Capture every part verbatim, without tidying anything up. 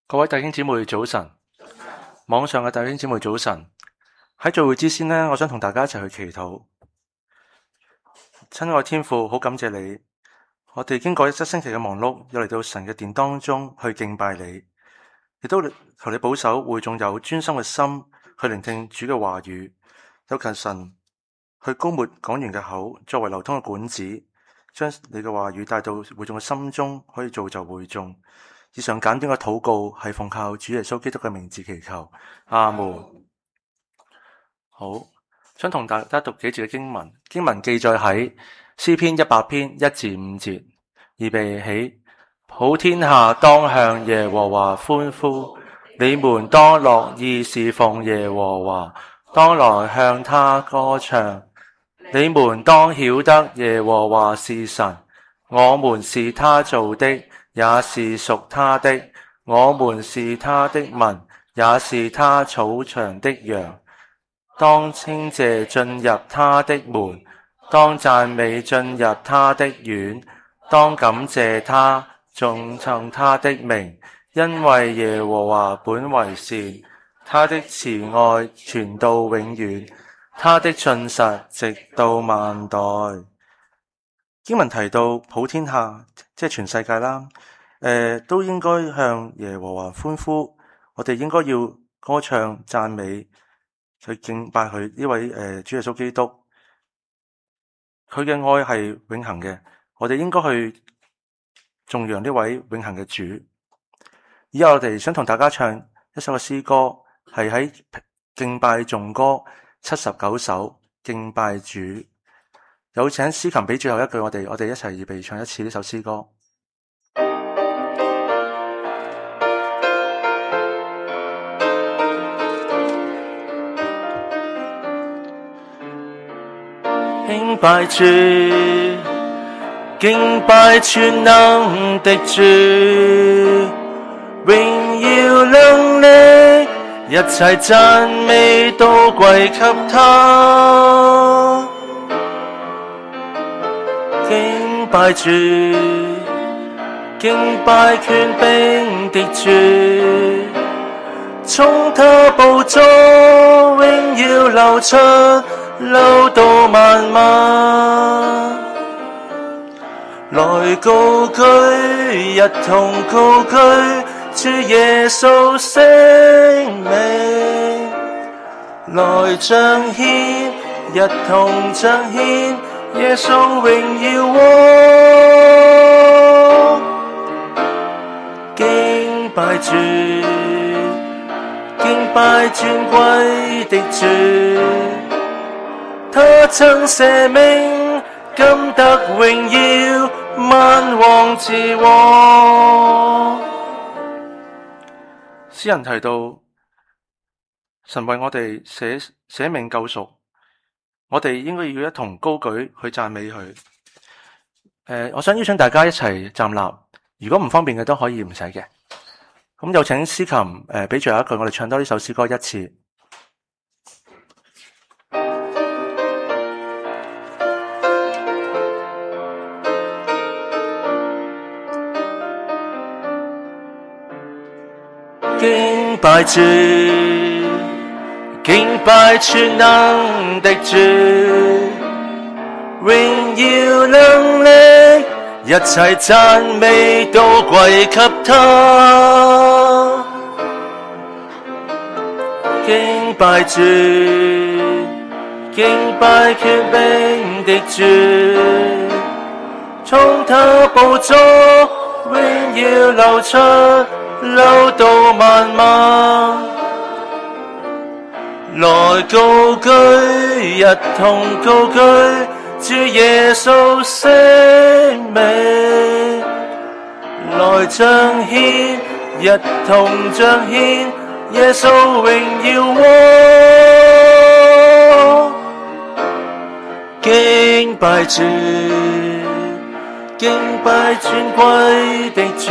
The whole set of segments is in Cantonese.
各位弟兄姊妹早晨，網上嘅弟兄姊妹早晨。喺聚會之先呢，我想同大家一齊去祈禱。親愛天父，好感謝你，我哋經過一星期嘅忙碌，又嚟到神嘅殿當中去敬拜你，亦都求你保守會眾有專心嘅心去聆聽主嘅話語，有求神去膏抹講員嘅口，作為流通嘅管子，將你嘅話語帶到會眾嘅心中，可以造就會眾。以上簡短嘅禱告係奉靠主耶穌基督嘅名字祈求，阿門。好，想同大家讀幾節嘅經文，經文記載喺詩篇一百篇一至五節。預備起，普天下當向耶和華歡呼，你們當樂意侍奉耶和華，當來向他歌唱。你們當曉得耶和華是神，我們是他造的，也是屬他的，我們是他的民，也是他草場的羊。當稱謝進入他的門，當讚美進入他的院，當感謝他，頌頌他的名，因為耶和華本為善，他的慈愛傳到永遠，他的信實直到萬代。經文提到普天下，即係全世界啦，誒、呃，都應該向耶和華歡呼。我哋應該要歌唱讚美，去敬拜佢呢位誒、呃、主耶穌基督。佢嘅愛係永恆嘅，我哋應該去頌揚呢位永恆嘅主。以後我哋想同大家唱一首嘅詩歌，係喺敬拜頌歌七十九首敬拜主。有請司琴俾最後一句，我哋我哋一齊預備唱一次呢首詩歌。敬拜主，敬拜全能的主，榮耀能力，一切讚美都歸給他。敬拜主，敬拜權柄的主，從他寶座榮耀流出，流到萬萬。來高舉，一同高舉主耶穌聖名，來彰顯，一同彰顯耶穌榮耀王。敬拜主，敬拜尊貴的主，他曾捨命，今得榮耀，萬王之王。詩人提到神為我哋捨捨命救贖，我哋應該要一同高舉去讚美佢。誒、呃，我想邀請大家一齊站立，如果唔方便嘅都可以唔使嘅。咁有請司琴誒，俾最後一句，我哋唱多呢首詩歌一次。敬拜主，敬拜全能的主，榮耀能力，一切讚美都歸給他。敬拜主，敬拜權柄的主，從他寶座榮耀流出，流到萬萬。來高舉，一同高舉主耶穌聖名，來彰顯，一同彰顯耶穌榮耀王。敬拜主，敬拜尊貴的主，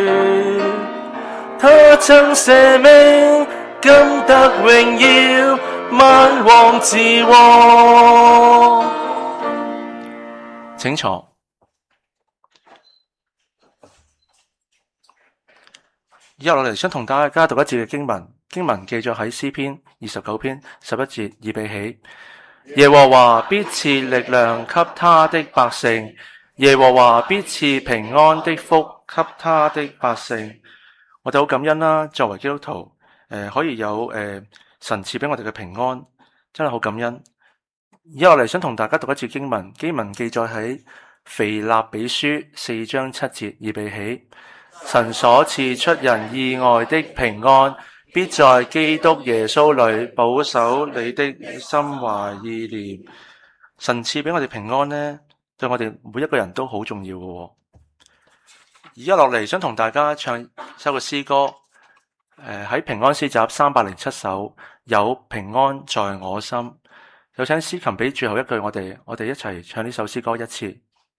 他曾捨命，今得榮耀，萬王之王。請坐。 以下落嚟想同大家讀一節嘅經文，經文記載喺詩篇二十九篇十一節，預備起。耶和華必賜力量給他的百姓，耶和華必賜平安的福給他的百姓。我哋好感恩啦，作為基督徒，誒、呃、可以有誒、呃、神賜俾我哋嘅平安，真係好感恩。以下落嚟想同大家讀一節經文，經文記載喺腓立比書四章七節，預備起。神所賜出人意外的平安，必在基督耶穌裏保守你的心懷意念。神賜俾我哋平安呢，對我哋每一個人都好重要嘅。而家落嚟想同大家唱首個詩歌，誒、呃、喺平安詩集三百零七首，有平安在我心。有請司琴俾最後一句，我哋我哋一齊唱呢首詩歌一次。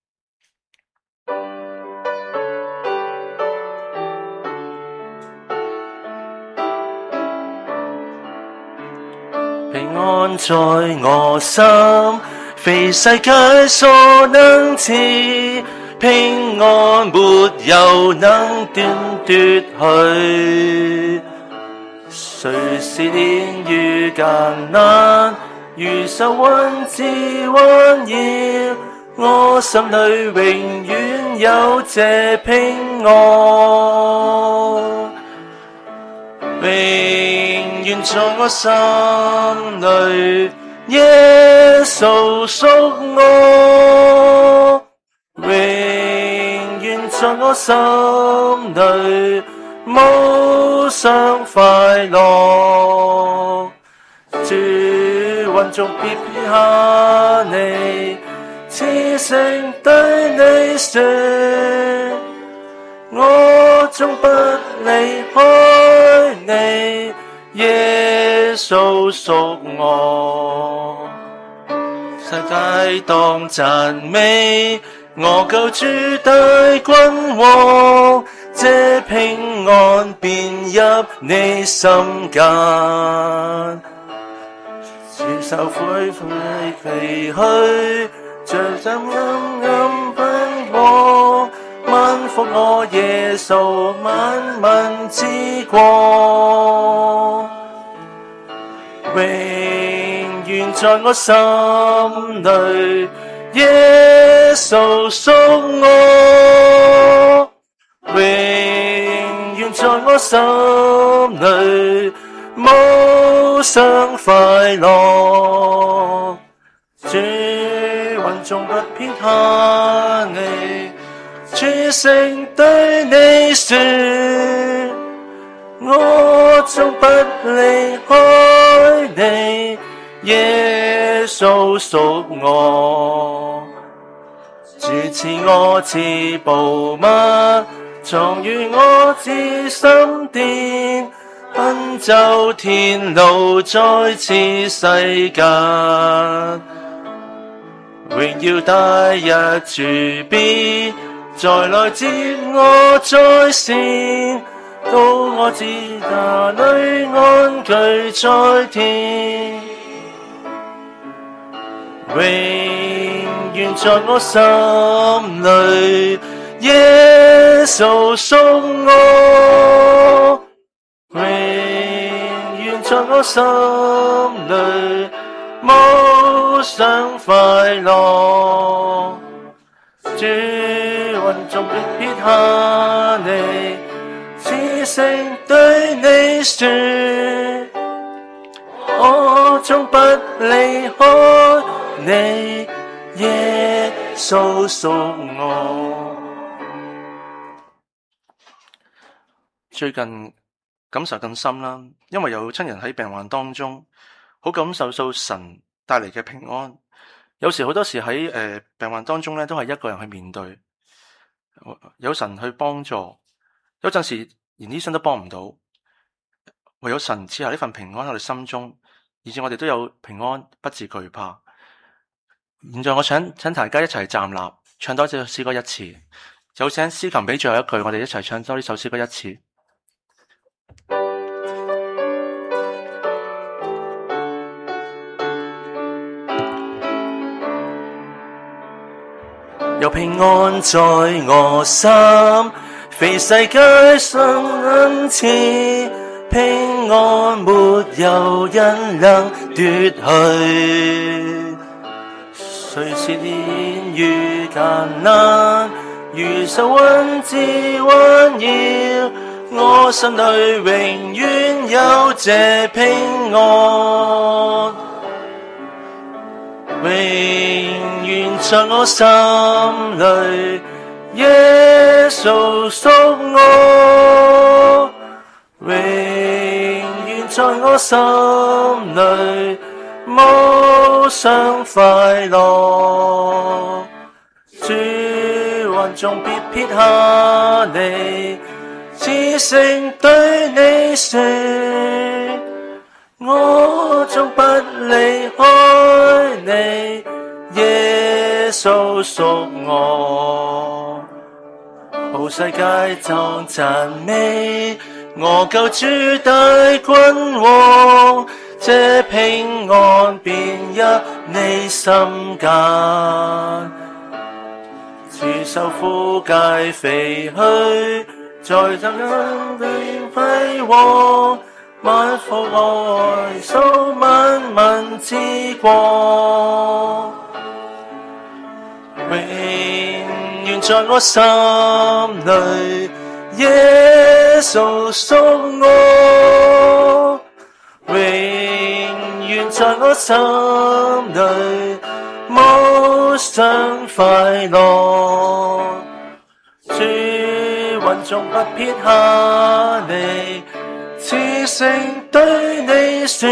平安在我心，非世界所能賜，平安沒有能斷奪去。雖試煉愈艱難，如受困之環繞，我心裏永遠有這平安。永遠在我心裏，耶穌屬我。永遠在我心裏，無上快樂。主雲中必撇下你，此聲對你說，我終不離開你，耶穌屬我。世界當讚美我救主大君王，這平安便入你心間。接受悔悔離去，像針暗暗噴光，萬福我耶穌萬民之光。永遠在我心裏，耶穌屬我。永遠在我心裏，無上快樂。主雲中不撇下你，諸聖對你說，我終不離開你，耶穌屬我。主賜我至寶物，藏於我至心殿，奔走天路在此世間。榮耀大日主必再來接我在先，到我至那裏安居在天。永遠在我心裏，耶穌屬我。永遠在我心裏，無上快樂。主雲中必撇下你，此聲對你說，我終不離開你，耶穌屬我。最近感受更深啦，因為有親人喺病患當中，好感受到神帶嚟嘅平安。有時好多時喺誒、呃、病患當中咧，都係一個人去面對，有神去幫助。有陣時連醫生都幫唔到，唯有神賜下呢份平安喺我哋心中，以致我哋都有平安，不致懼怕。現在我請請大家一齊站立，唱多隻詩歌一次。有請司琴俾最後一句，我哋一齊唱多呢首詩歌一次。有平安在我心， 非世界上恩賜，平安沒有人能奪去。誰是年月艱難，如受困之環繞，我心裏永遠有這平安，永遠在我心裏，耶穌屬我，永遠在我心裏，無上快樂。主雲中必撇下你，此聲對你說，我終不離開你，耶穌屬我。好世界當讚美我救主大君王，這平安便入你心間。自受苦界飛去，在責任裏輝煌，萬福愛數萬民之光，永遠在我心裏，耶穌屬我，永遠在我心裏，無上快樂。主雲中不撇下你，此聲對你說，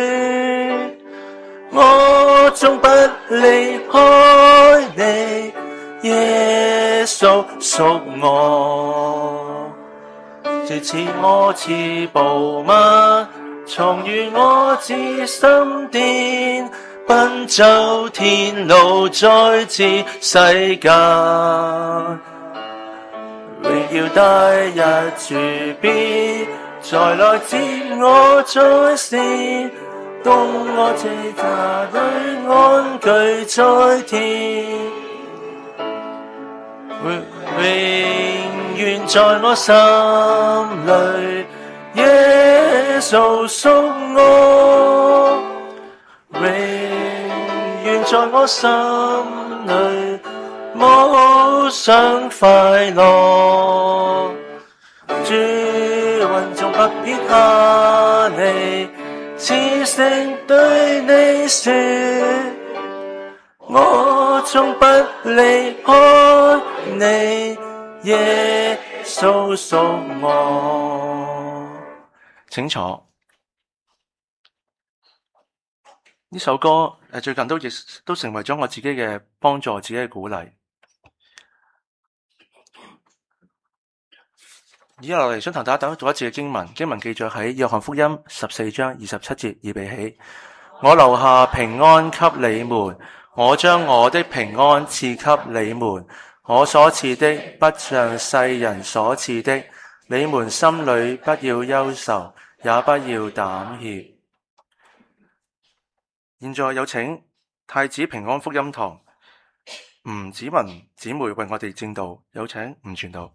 我終不離開你，耶穌屬我。主賜我似寶物，重於我至心殿，奔走天路再至世間，榮耀大日主必再來接我在先，當我這家裏安居在天，永遠在我心裏，耶穌屬我，永遠在我心裏，無上快樂。主雲中不撇下你，此聲對你說，我終不離開你，耶穌屬我。請坐。呢首歌誒，最近都亦都成為咗我自己嘅幫助，自己嘅鼓勵。以下落嚟想同大家讀一節嘅經文，經文記載喺約翰福音十四章二十七節，預備起。我留下平安給你們，我將我的平安賜給你們，我所賜的不像世人所賜的，你們心裏不要憂愁，也不要膽怯。現在有請太子平安福音堂吳子文姊妹為我哋證道，有請吳傳道。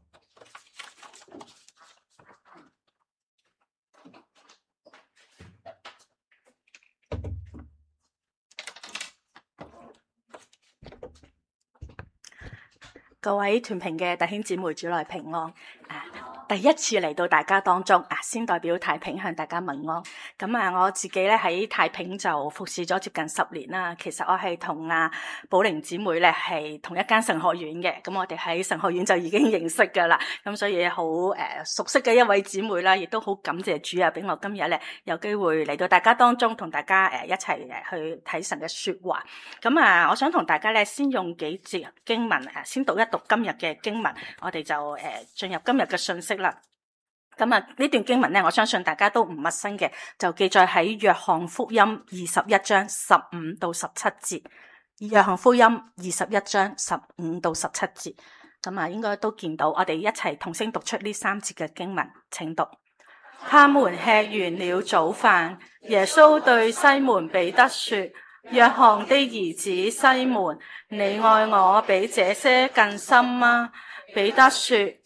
各位團屏嘅弟兄姊妹，主內平安。啊第一次嚟到大家當中，啊，先代表太平向大家問安。咁啊，我自己咧喺太平就服侍咗接近十年啦。其實我係同阿寶玲姊妹咧係同一間神學院嘅，咁我哋喺神學院就已經認識噶啦。咁所以好誒、呃、熟悉嘅一位姊妹啦，亦都好感謝主啊，俾我今日咧有機會嚟到大家當中，同大家誒一齊誒去睇神嘅說話。咁啊，我想同大家咧先用幾節經文誒，先讀一讀今日嘅經文，我哋就誒進入今日嘅信息啦。咁啊，呢段經文咧，我相信大家都唔陌生嘅，就記載喺約翰福音二十一章十五到十七節。約翰福音二十一章十五到十七節，咁啊，應該都見到。我哋一齊同聲讀出呢三節嘅經文，請讀。他們吃完了早飯，耶穌對西門彼得說：約翰的兒子西門，你愛我比這些更深嗎？彼得說：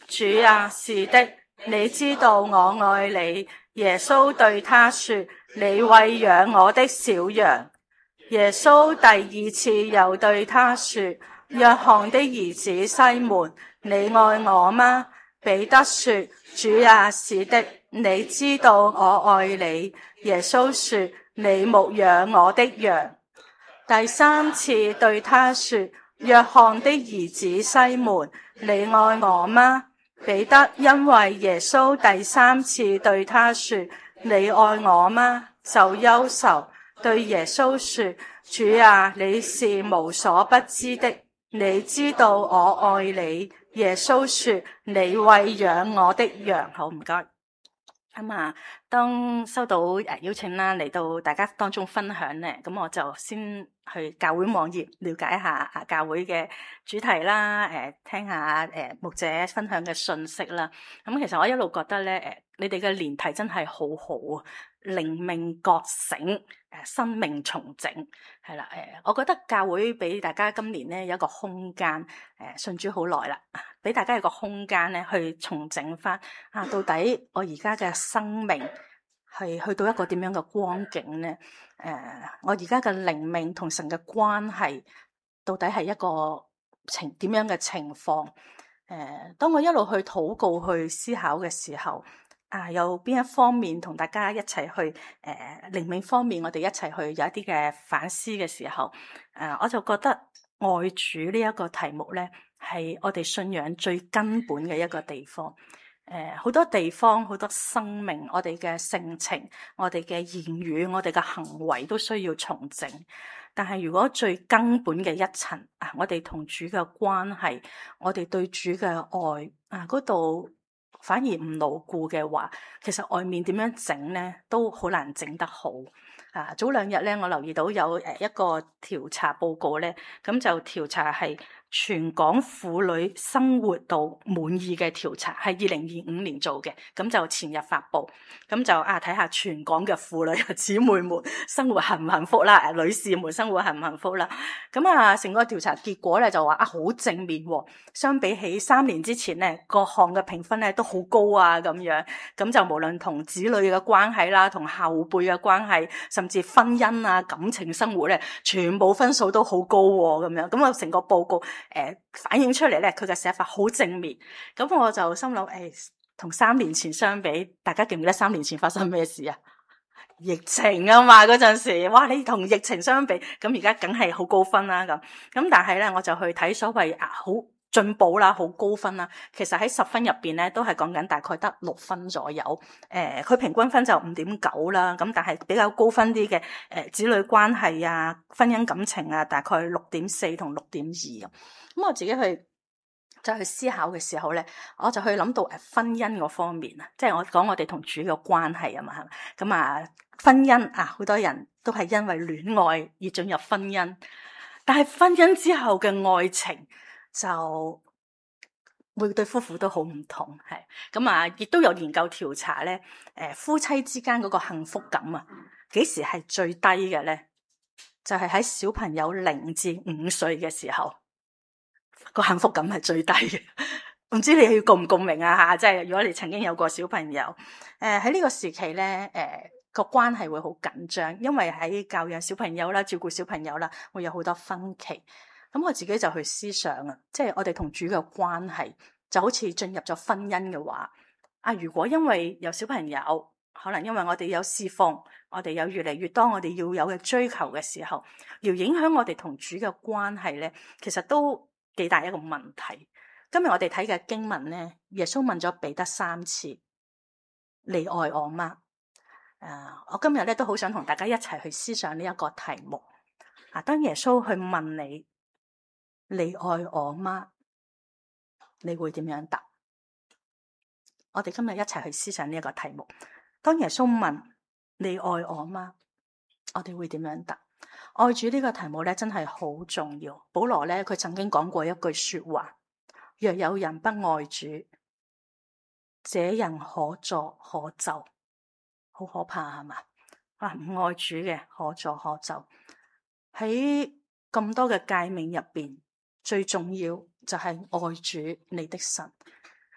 主啊，是的，你知道我愛你。耶穌對他說：你餵養我的小羊。耶穌第二次又對他說：約翰的兒子西門，你愛我嗎？彼得說：主啊，是的，你知道我愛你。耶穌說：你牧養我的羊。第三次對他說：約翰的兒子西門，你愛我嗎？彼得因為耶穌第三次對他說：你愛我嗎？就憂愁，對耶穌說：主啊，你是無所不知的，你知道我愛你。耶穌說：你餵養我的羊。好，唔該。咁啊，當收到誒邀請啦，嚟到大家當中分享咧，咁我就先去教會網頁了解一下啊教會嘅主題啦，誒聽下誒牧者分享嘅信息啦。咁其實我一路覺得咧，誒你哋嘅連題真係好好啊，靈命覺醒，誒生命重整，係啦，誒我覺得教會俾大家今年咧有一個空間，誒信主好耐啦，俾大家有個空間咧去重整翻啊，到底我而家嘅生命係去到一個點樣嘅光景咧？誒、呃，我而家嘅靈命同神嘅關係到底係一個情點樣嘅情況？誒、呃，當我一路去禱告、去思考嘅時候，啊，有邊一方面同大家一齊去誒、呃、靈命方面，我哋一齊去有一啲嘅反思嘅時候，誒、呃，我就覺得愛主呢一個題目咧，係我哋信仰最根本嘅一個地方。誒、呃，好多地方，好多生命，我哋嘅性情，我哋嘅言語，我哋嘅行為都需要重整。但係如果最根本嘅一層啊，我哋同主嘅關係，我哋對主嘅愛啊，嗰度反而唔牢固嘅話，其實外面點樣整咧，都好難整得好。啊，早兩日咧，我留意到有誒一個調查報告咧，咁就調查係全港婦女生活度滿意嘅調查，係二零二五年做嘅，咁就前日發布，咁就啊睇下全港嘅婦女姊妹們生活幸唔幸福啦，誒女士們生活幸唔幸福啦，咁啊成個調查結果咧就話啊好正面喎，相比起三年之前咧，各項嘅評分咧都好高啊咁樣，咁就無論同子女嘅關係啦，同後輩嘅關係，甚至婚姻啊、感情生活咧，全部分數都好高喎，咁樣，咁啊成個報告誒、呃、反映出嚟咧，佢嘅寫法好正面，咁我就心諗誒，同、哎、三年前相比，大家記唔記得三年前發生咩事啊？疫情啊嘛，嗰陣時，哇！你同疫情相比，咁而家梗係好高分啦，咁咁但係咧，我就去睇所謂啊好進步啦，好高分啦。其實喺十分入邊咧，都係講緊大概得六分左右。誒、呃，佢平均分就五點九啦。咁但係比較高分啲嘅誒子女關係啊、婚姻感情啊，大概六點四同六點二咁。咁我自己去就去思考嘅時候咧，我就去諗到誒婚姻嗰方面啊，即係我講我哋同主嘅關係啊嘛，係咪？咁啊，婚姻啊，好多人都係因為戀愛而進入婚姻，但係婚姻之後嘅愛情就每對夫婦都好唔同，係咁啊，亦都有研究調查咧，誒夫妻之間嗰個幸福感啊，幾時係最低嘅咧？就係喺小朋友零至五歲嘅時候。個幸福感係最低嘅，唔知你要共唔共鳴啊吓？即係如果你曾經有過小朋友，誒喺呢個時期咧，誒、呃、個關係會好緊張，因為喺教養小朋友啦、照顧小朋友啦，會有好多分歧。咁我自己就去思想啊，即係我哋同主嘅關係就好似進入咗婚姻嘅話，啊如果因為有小朋友，可能因為我哋有侍奉，我哋有越嚟越多我哋要有嘅追求嘅時候，要影響我哋同主嘅關係咧，其實都幾大一個問題。今日我哋睇嘅經文咧，耶穌問咗彼得三次：你愛我嗎？誒、uh，我今日咧都好想同大家一齊去思想呢一個題目。啊，當耶穌去問你：你愛我嗎？你會點樣答？我哋今日一齊去思想呢一個題目。當耶穌問你愛我嗎？我哋會點樣答？愛主呢個題目咧，真係好重要。保羅咧，佢曾經講過一句說話：若有人不愛主，這人可詛可咒。好可怕係嘛？啊，唔愛主嘅可詛可咒。喺咁多嘅誡命入邊，最重要就係愛主你的神。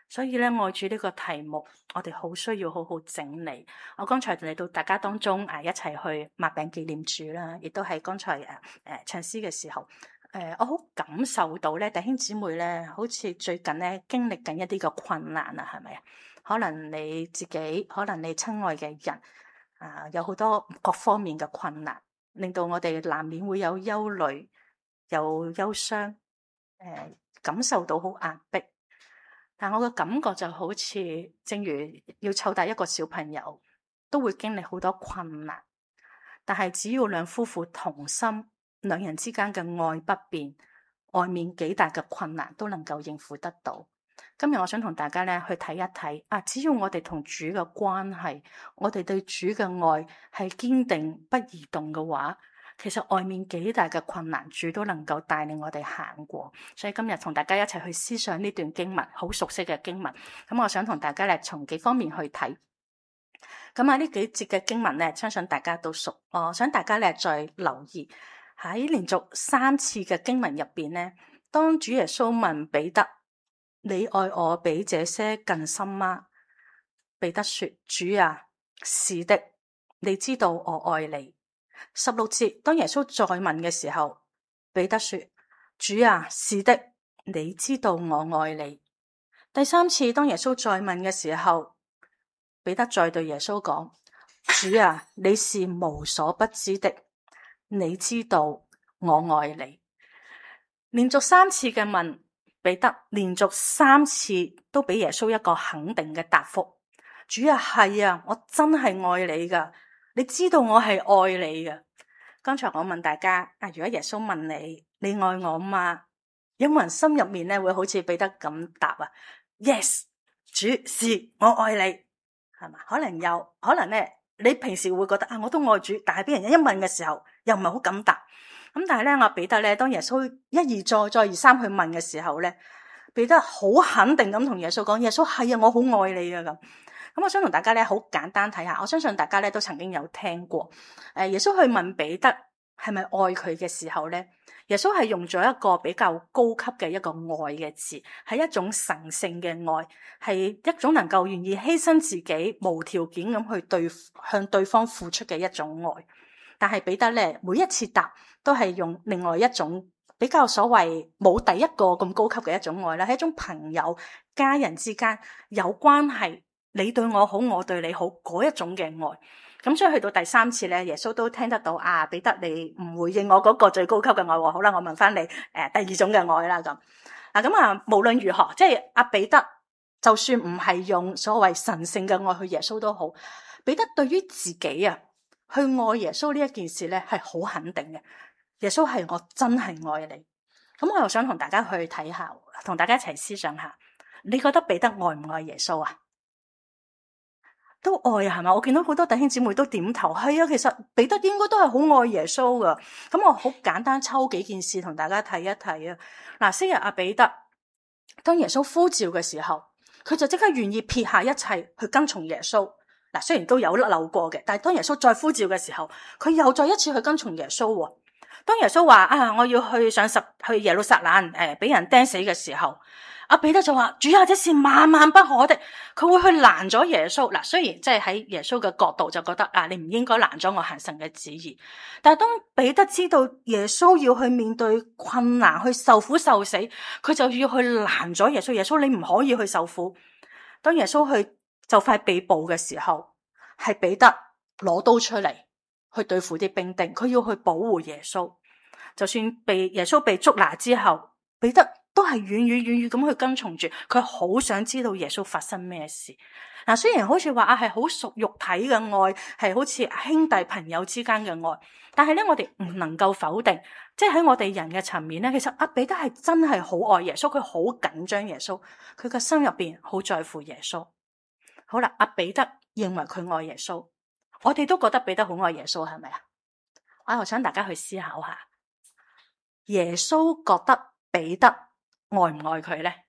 所以咧，愛主呢個題目，我哋好需要好好整理。我剛才嚟到大家當中誒，一齊去擘餅紀念主啦，亦都係剛才誒誒、呃、唱詩嘅時候，誒、呃、我好感受到咧，弟兄姊妹咧，好似最近咧經歷緊一啲嘅困難啊，係咪啊？可能你自己，可能你親愛嘅人啊、呃，有好多各方面嘅困難，令到我哋難免會有憂慮、有憂傷，誒、呃、感受到好壓迫。但我嘅感覺就好似，正如要湊大一個小朋友，都會經歷好多困難。但係只要兩夫婦同心，兩人之間嘅愛不變，外面幾大嘅困難都能夠應付得到。今日我想同大家咧去睇一睇啊，只要我哋同主嘅關係，我哋對主嘅愛係堅定不移動嘅話，其實外面幾大嘅困難，主都能夠帶領我哋行過。所以今日同大家一齊去思想呢段經文，好熟悉嘅經文。咁我想同大家咧從幾方面去睇。咁啊呢幾節嘅經文咧，相信大家都熟。我想大家咧再留意喺連續三次嘅經文入邊咧，當主耶穌問彼得：你愛我比這些更深嗎？彼得說：主啊，是的，你知道我愛你。十六節，當耶穌再問嘅時候，彼得說：主啊，是的，你知道我愛你。第三次，當耶穌再問嘅時候，彼得再對耶穌講：主啊，你是無所不知的，你知道我愛你。連續三次嘅問，彼得連續三次都俾耶穌一個肯定嘅答覆：主啊，係啊，我真係愛你噶。你知道我係愛你嘅。剛才我問大家啊，如果耶穌問你，你愛我嗎？有冇人心入面咧會好似彼得咁答啊 ？Yes， 主是我愛你，係嘛？可能有，可能咧你平時會覺得啊，我都愛主，但係俾人一問嘅時候，又唔係好敢答。咁但係咧，我彼得咧，當耶穌一而再、再而三去問嘅時候咧，彼得好肯定咁同耶穌講：耶穌係啊，我好愛你啊咁。咁我想同大家咧好簡單睇下，我相信大家咧都曾經有聽過，誒耶穌去問彼得係咪愛佢嘅時候咧，耶穌係用咗一個比較高級嘅一個愛嘅字，係一種神聖嘅愛，係一種能夠願意犧牲自己無條件咁去對向對方付出嘅一種愛。但係彼得咧每一次答都係用另外一種比較所謂冇第一個咁高級嘅一種愛啦，係一種朋友家人之間有關係。你對我好，我對你好嗰一種嘅愛，咁所以去到第三次咧，耶穌都聽得到啊，彼得你唔回應我嗰個最高級嘅愛喎，好啦，我問翻你誒、呃、第二種嘅愛啦咁。嗱咁啊，無論如何，即係阿彼得，就算唔係用所謂神聖嘅愛去耶穌都好，彼得對於自己啊去愛耶穌呢一件事咧係好肯定嘅。耶穌係我真係愛你，咁我又想同大家去睇下，同大家一齊思想下，你覺得彼得愛唔愛耶穌啊？都愛啊，係嘛？我見到好多弟兄姊妹都點頭，係啊。其實彼得應該都係好愛耶穌噶。咁我好簡單抽幾件事同大家睇一睇啊。嗱，昔日阿彼得當耶穌呼召嘅時候，佢就即刻願意撇下一切去跟從耶穌。嗱，雖然都有甩漏過嘅，但係當耶穌再呼召嘅時候，佢又再一次去跟從耶穌。當耶穌話啊，我要去上十去耶路撒冷，誒、呃，俾人釘死嘅時候，阿彼得就話：主啊，這是萬萬不可的。佢會去攔咗耶穌。嗱，雖然即係喺耶穌嘅角度就覺得啊，你唔應該攔咗我行神嘅旨意。但係當彼得知道耶穌要去面對困難，去受苦受死，佢就要去攔咗耶穌。耶穌，你唔可以去受苦。當耶穌去就快被捕嘅時候，係彼得攞刀出嚟去對付啲兵丁，佢要去保護耶穌。就算被耶穌被捉拿之後，彼得都係遠遠遠遠咁去跟從住，佢好想知道耶穌發生咩事。嗱，雖然好似話啊係好屬肉體嘅愛，係好似兄弟朋友之間嘅愛，但係咧我哋唔能夠否定，即係喺我哋人嘅層面咧，其實阿彼得係真係好愛耶穌，佢好緊張耶穌，佢嘅心入邊好在乎耶穌。好啦，阿彼得認為佢愛耶穌，我哋都覺得彼得好愛耶穌，係咪啊？我又想大家去思考下，耶穌覺得彼得愛唔愛佢咧？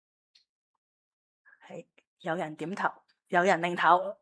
係有人點頭，有人擰頭。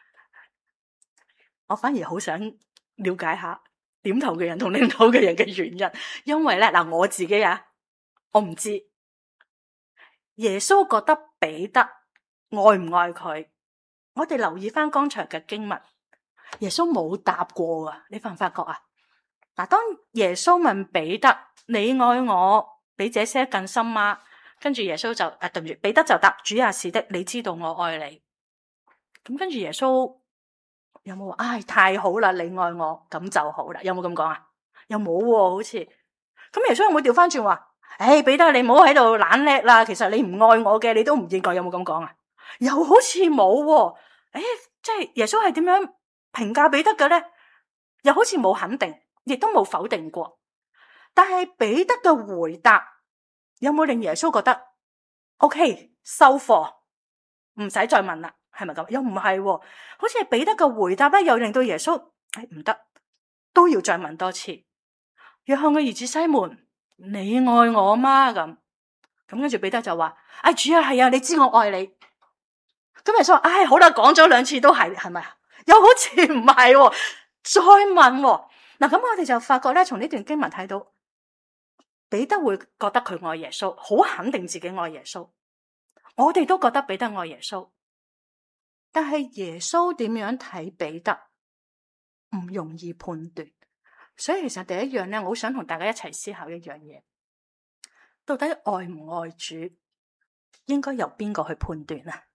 我反而好想了解下點頭嘅人同擰頭嘅人嘅原因，因為咧嗱，我自己啊，我唔知耶穌覺得彼得愛唔愛佢？我哋留意翻剛才嘅經文，耶穌冇答過啊！你發唔發覺啊？嗱，當耶穌問彼得：你愛我比這些更深嗎？跟住耶穌就誒，對唔住，彼得就答：主啊，是的，你知道我愛你。咁跟住耶穌有冇話？唉，太好啦，你愛我，咁就好啦。有冇咁講啊？又冇喎，好似。咁耶穌有冇調翻轉話？唉，彼得，你唔好喺度懶叻啦，其實你唔愛我嘅，你都唔應該。有冇咁講啊？又好似冇喎。誒，即係耶穌係點樣評價彼得嘅咧？又好似冇肯定，亦都冇否定過。但係彼得嘅回答有冇令耶穌覺得 OK 收貨，唔使再問啦？係咪咁？又唔係喎，好似係彼得嘅回答咧，又令到耶穌誒唔得，都要再問多次。約翰嘅兒子西門，你愛我嗎？咁咁跟住彼得就話：哎，主啊，係啊，你知我愛你。咁耶穌話：唉，好啦，講咗兩次都係，係咪啊？又好似唔係喎，再問喎。嗱，咁我哋就發覺咧，從呢段經文睇到，彼得會覺得佢愛耶穌，好肯定自己愛耶穌。我哋都覺得彼得愛耶穌，但係耶穌點樣睇彼得，唔容易判斷。所以其實第一樣咧，我好想同大家一齊思考一樣嘢，到底愛唔愛主，應該由邊個去判斷啊？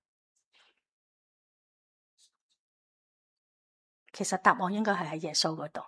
其實答案應該係喺耶穌嗰度。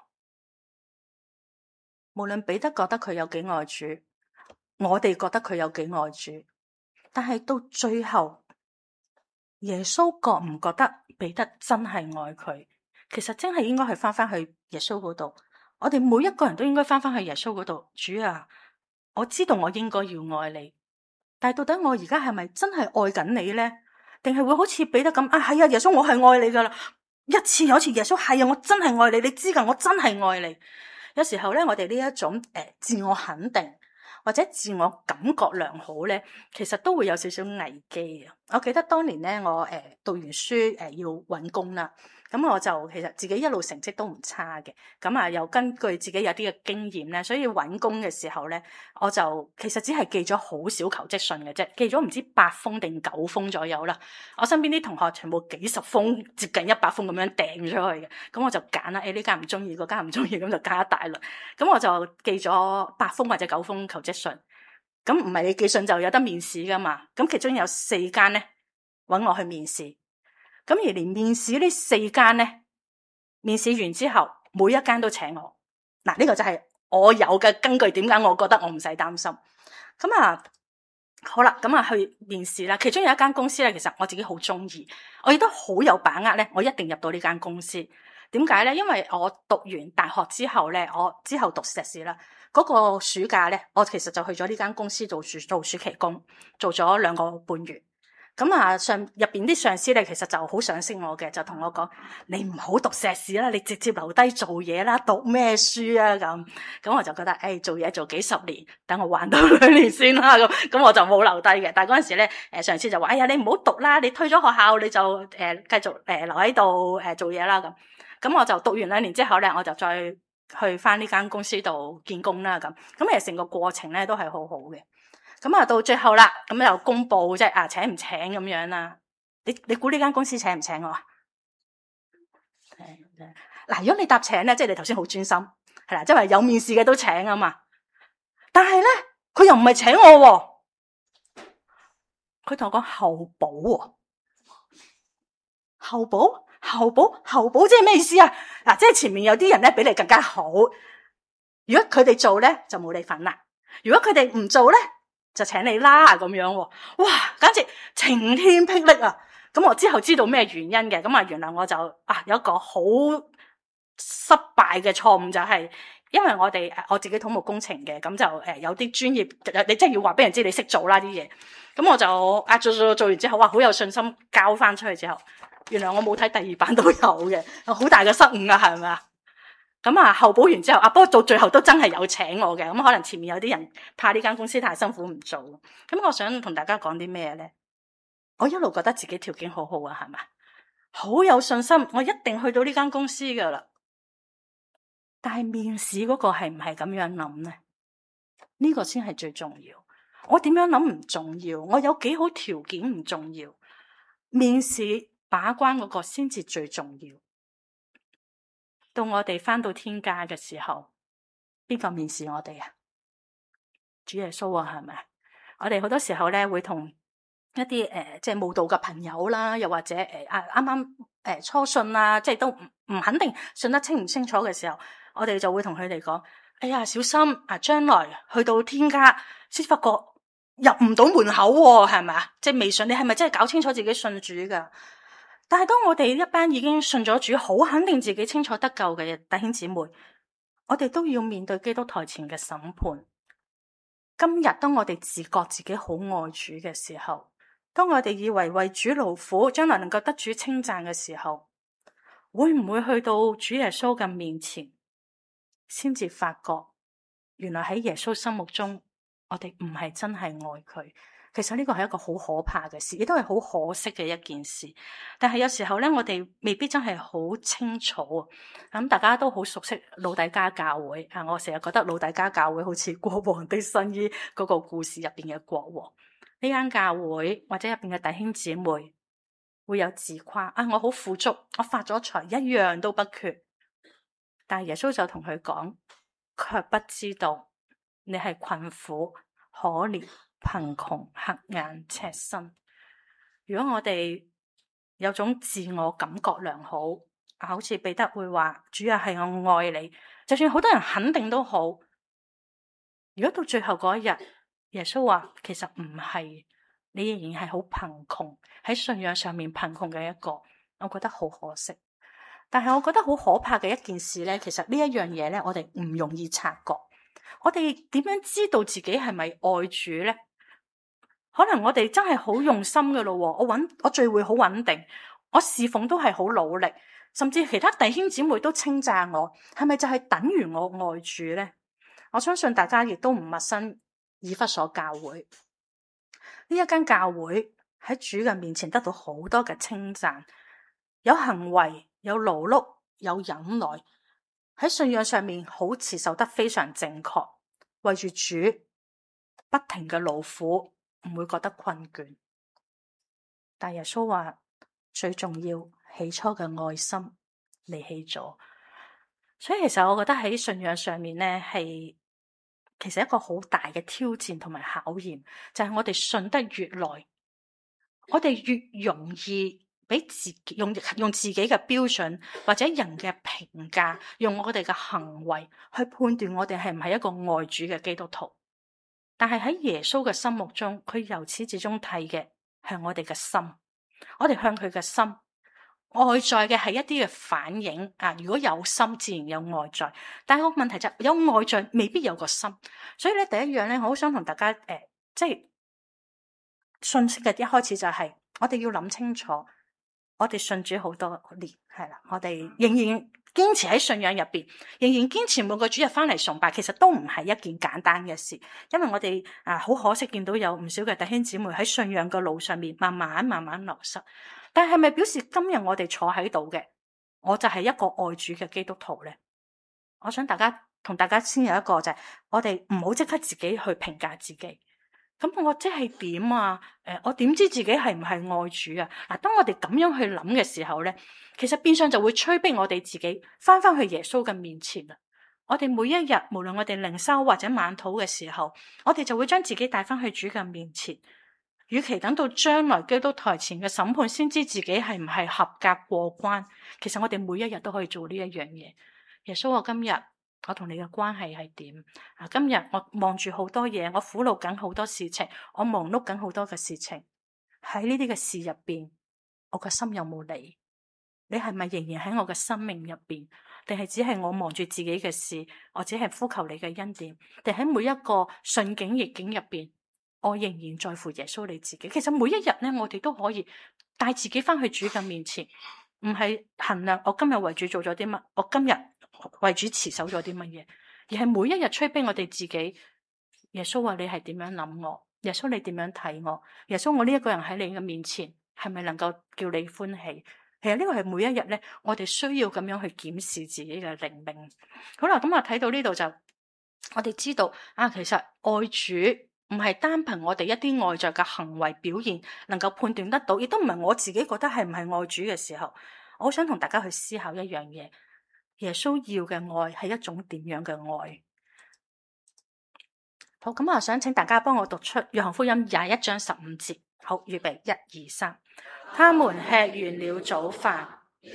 無論彼得覺得佢有幾愛主，我哋覺得佢有幾愛主，但係到最後，耶穌覺唔覺得彼得真係愛佢？其實真係應該係翻翻去耶穌嗰度。我哋每一個人都應該翻翻去耶穌嗰度。主啊，我知道我應該要愛你，但係到底我而家係咪真係愛緊你咧？定係會好似彼得咁啊？係啊，耶穌，我係愛你噶啦。一次又一次，耶穌，係啊，我真係愛你，你知噶，我真係愛你。有時候咧，我哋呢一種誒、呃、自我肯定或者自我感覺良好咧，其實都會有少少危機嘅。我記得當年咧，我誒、呃、讀完書誒、呃、要搵工啦。咁我就其實自己一路成績都唔差嘅，咁啊又根據自己有啲嘅經驗咧，所以揾工嘅時候咧，我就其實只係寄咗好少求職信嘅啫，寄咗唔知八封定九封左右啦。我身邊啲同學全部幾十封，接近一百封咁樣掟出去嘅，咁我就揀啦，誒呢間唔中意，嗰間唔中意，咁就加一大輪。咁我就寄咗八封或者九封求職信，咁唔係你寄信就有得面試噶嘛？咁其中有四間咧揾我去面試。咁而連面試呢四間咧，面試完之後，每一間都請我。嗱，呢個就係我有嘅根據，點解我覺得我唔使擔心。咁啊，好啦，咁啊去面試啦。其中有一間公司咧，其實我自己好中意，我亦都好有把握咧，我一定入到呢間公司。點解咧？因為我讀完大學之後咧，我之後讀碩士啦，嗰個暑假咧，我其實就去咗呢間公司做暑做暑期工，做咗兩個半月。咁啊，上入邊啲上司咧，其實就好賞識我嘅，就同我講：你唔好讀碩士啦，你直接留低做嘢啦，讀咩書啊？咁咁我就覺得，誒、哎，做嘢做幾十年，等我玩多兩年先啦。咁咁我就冇留低嘅。但係嗰陣時咧，誒上司就話：哎呀，你唔好讀啦，你退咗學校，你就誒繼、呃、續誒、呃、留喺度誒做嘢啦。咁咁我就讀完兩年之後咧，我就再去翻呢間公司度見工啦。咁咁其實成個過程咧都係好好嘅。咁啊，到最後啦，咁又公布即係啊，請唔請咁樣啦？你你估呢間公司請唔請我啊？嗱，如果你答請咧，即係你頭先好專心，係啦，即係有面試嘅都請啊嘛。但係咧，佢又唔係請我，佢同我講候補喎，候補候補候補，即係咩意思啊？嗱，即係前面有啲人咧比你更加好，如果佢哋做咧就冇你份啦，如果佢哋唔做咧，就請你啦咁樣喎，哇！簡直晴天霹靂啊！咁我之後知道咩原因嘅，咁啊原來我就啊有一個好失敗嘅錯誤，就係因為我哋我自己土木工程嘅，咁就誒有啲專業，你真係要話俾人知你識做啦啲嘢。咁我就啊做做做完之後，哇好有信心交翻出去之後，原來我冇睇第二版都有嘅，好大嘅失誤啊，係咪啊？咁啊，候補完之後，啊，不過到最後都真係有請我嘅，咁可能前面有啲人怕呢間公司太辛苦唔做。咁我想同大家講啲咩咧？我一路覺得自己條件好好啊，係咪？好有信心，我一定去到呢間公司噶啦。但係面試嗰個係唔係咁樣諗咧？呢個先係最重要。 我點樣諗唔重要，我有幾好條件唔重要，面試把關嗰個先至最重要。到我哋返到天家嘅時候，邊個面試我哋啊？主耶穌啊，係咪？我哋好多時候咧會同一啲誒、呃，即係慕道嘅朋友啦，又或者誒啊啱啱誒初信啦，即係都唔唔肯定信得清唔清楚嘅時候，我哋就會同佢哋講：哎呀，小心啊！將來去到天家先發覺入唔到門口喎，係咪啊？即係未信，你係咪真係搞清楚自己信主噶？但係當我哋一班已經信咗主，好肯定自己清楚得救嘅弟兄姊妹，我哋都要面對基督台前嘅審判。今日當我哋自覺自己好愛主嘅時候，當我哋以為為主勞苦，將來能夠得主稱讚嘅時候，會唔會去到主耶穌嘅面前，先至發覺原來喺耶穌心目中，我哋唔係真係愛佢。其實呢個係一個好可怕嘅事，亦都係好可惜嘅一件事。但係有時候咧，我哋未必真係好清楚啊。咁大家都好熟悉老底嘉教會啊，我成日覺得老底嘉教會好似國王的新衣嗰個故事入邊嘅國王。呢間教會或者入邊嘅弟兄姊妹會有自誇啊，我好富足，我發咗財，一樣都不缺。但係耶穌就同佢講，卻不知道你係困苦、可憐、貧窮、瞎眼、赤身。如果我哋有種自我感覺良好啊，好似彼得會話：主啊，係我愛你。就算好多人肯定都好，如果到最後嗰一日，耶穌話其實唔係，你仍然係好貧窮，喺信仰上面貧窮嘅一個，我覺得好可惜。但係我覺得好可怕嘅一件事咧，其實呢一樣嘢咧，我哋唔容易察覺。我哋點樣知道自己係咪愛主咧？可能我哋真係好用心嘅咯，我穩我聚會好穩定，我侍奉都係好努力，甚至其他弟兄姊妹都稱讚我，係咪就係等於我愛主咧？我相信大家亦都唔陌生以弗所教會呢一間教會喺主嘅面前得到好多嘅稱讚，有行為，有勞碌，有忍耐，喺信仰上面好持守得非常正確，為住主不停嘅勞苦，唔會覺得困倦。但耶穌話最重要，起初嘅愛心離棄咗。所以其實我覺得喺信仰上面咧，係其實一個好大嘅挑戰同埋考驗，就係我哋信得越耐，我哋越容易俾自己用用自己嘅標準或者人嘅評價，用我哋嘅行為去判斷我哋係唔係一個愛主嘅基督徒。但係喺耶穌嘅心目中，佢由始至終睇嘅係我哋嘅心，我哋向佢嘅心，外在嘅係一啲嘅反應啊。如果有心，自然有外在，但係個問題就係有外在，未必有個心。所以咧，第一樣咧，我好想同大家誒、呃，即係信息嘅一開始就係、是、我哋要諗清楚。我哋信主好多年，係啦，我哋仍然堅持喺信仰入邊，仍然堅持每個主日翻嚟崇拜，其實都唔係一件簡單嘅事，因為我哋啊好可惜見到有唔少嘅弟兄姊妹喺信仰嘅路上面慢慢慢慢流失。但係咪表示今日我哋坐喺度嘅，我就係一個愛主嘅基督徒咧？我想大家同大家先有一個就係、是，我哋唔好即刻自己去評價自己。咁我即係點啊？誒，我點知自己係唔係愛主啊？嗱，當我哋咁樣去諗嘅時候咧，其實變相就會催逼我哋自己翻翻去耶穌嘅面前啦。我哋每一日，無論我哋靈修或者晚禱嘅時候，我哋就會將自己帶翻去主嘅面前。與其等到將來基督台前嘅審判先知自己係唔係合格過關，其實我哋每一日都可以做呢一樣嘢。耶穌，我今日，我同你嘅關係係點啊？今日我望住好多嘢，我苦惱緊好多事情，我忙碌緊好多嘅事情。喺呢啲嘅事入邊，我個心有冇你？你係咪仍然喺我嘅生命入邊？定係只係我望住自己嘅事？我只係呼求你嘅恩典？定喺每一個順境逆境入邊，我仍然在乎耶穌你自己？其實每一日咧，我哋都可以帶自己翻去主嘅面前，唔係衡量我今日為主做咗啲乜，我今日為主持守咗啲乜嘢，而係每一日催逼我哋自己。耶穌話你係點樣諗我？耶穌你點樣睇我？耶穌我呢一個人喺你嘅面前係咪能夠叫你歡喜？其實呢個係每一日咧，我哋需要咁樣去檢視自己嘅靈命。好啦，咁啊睇到呢度就我哋知道啊，其實愛主唔係單憑我哋一啲外在嘅行為表現能夠判斷得到，亦都唔係我自己覺得係唔係愛主嘅時候，我想同大家去思考一樣嘢：耶穌要嘅愛係一種點樣嘅愛？好，咁我想請大家幫我讀出約翰福音廿一章十五節。好，預備，一二三。他們吃完了早飯。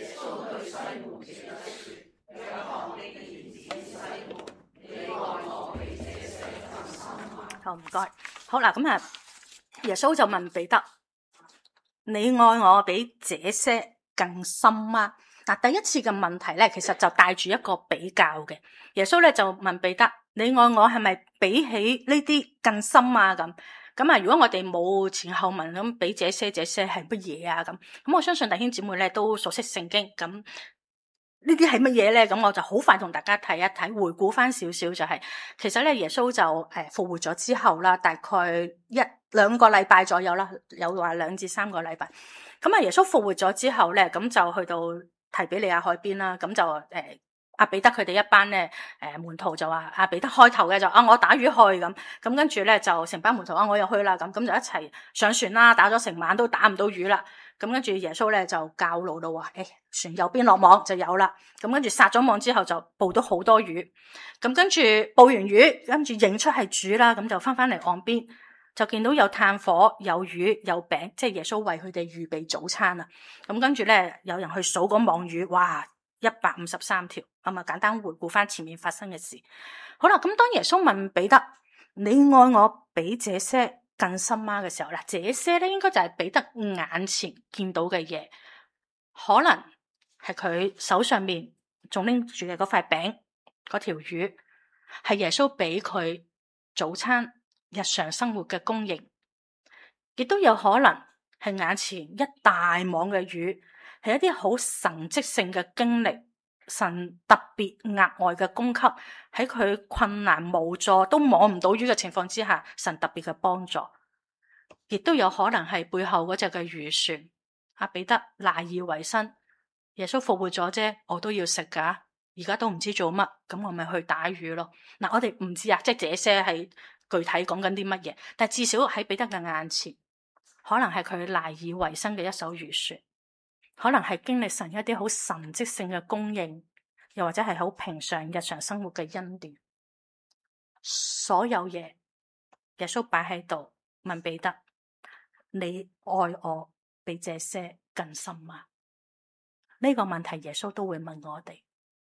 好，唔該。好啦，咁啊，耶穌就問彼得：你愛我比這些更深嗎？嗱，第一次嘅問題咧，其實就帶住一個比較嘅。耶穌咧就問彼得：你愛我係咪比起呢啲更深啊？咁咁啊，如果我哋冇前後文咁，比這些這些係乜嘢啊？咁咁，我相信弟兄姊妹咧都熟悉聖經。咁呢啲係乜嘢咧？咁我就好快同大家睇一睇，回顧翻少少就係、是，其實咧耶穌就誒復活咗之後啦，大概一兩個禮拜左右啦，有話兩至三個禮拜。咁啊，耶穌復活咗之後咧，咁就去到提比利亞海邊啦，咁就誒阿彼得佢哋一班咧誒門徒就話阿彼得開頭嘅就啊我打魚去咁，咁跟住咧就成班門徒啊我又去啦，咁咁就一齊上船啦，打咗成晚都打唔到魚啦，咁跟住耶穌咧就教路到話誒船右邊落網就有啦，咁跟住撒咗網之後就捕到好多魚，咁跟住捕完魚跟住認出係主啦，咁就翻翻嚟岸邊。就見到有炭火、有魚、有餅，即係耶穌為佢哋預備早餐啊！咁跟住咧，有人去數嗰網魚，哇，一百五十三條。咁啊，簡單回顧翻前面發生嘅事。好啦，咁當耶穌問彼得：你愛我比這些更深嗎嘅時候，嗱，這些咧應該就係彼得眼前見到嘅嘢，可能係佢手上面仲拎住嘅嗰塊餅、嗰條魚，係耶穌俾佢早餐。日常生活嘅供應，亦都有可能係眼前一大網嘅魚，係一啲好神蹟性嘅經歷，神特別額外嘅供給，喺佢困難無助都摸唔到魚嘅情況之下，神特別嘅幫助，亦都有可能係背後嗰隻嘅漁船，阿彼得賴以為生，耶穌復活咗啫，我都要食噶，而家都唔知做乜，咁我咪去打魚咯。嗱，我哋唔知啊，即係這些係。具體講緊啲乜嘢？但至少喺彼得嘅眼前，可能係佢賴以為生嘅一艘漁船，可能係經歷神一啲好神蹟性嘅供應，又或者係好平常日常生活嘅恩典。所有嘢，耶穌擺喺度，問彼得：你愛我比這些更深嗎？呢個問題耶穌都會問我哋。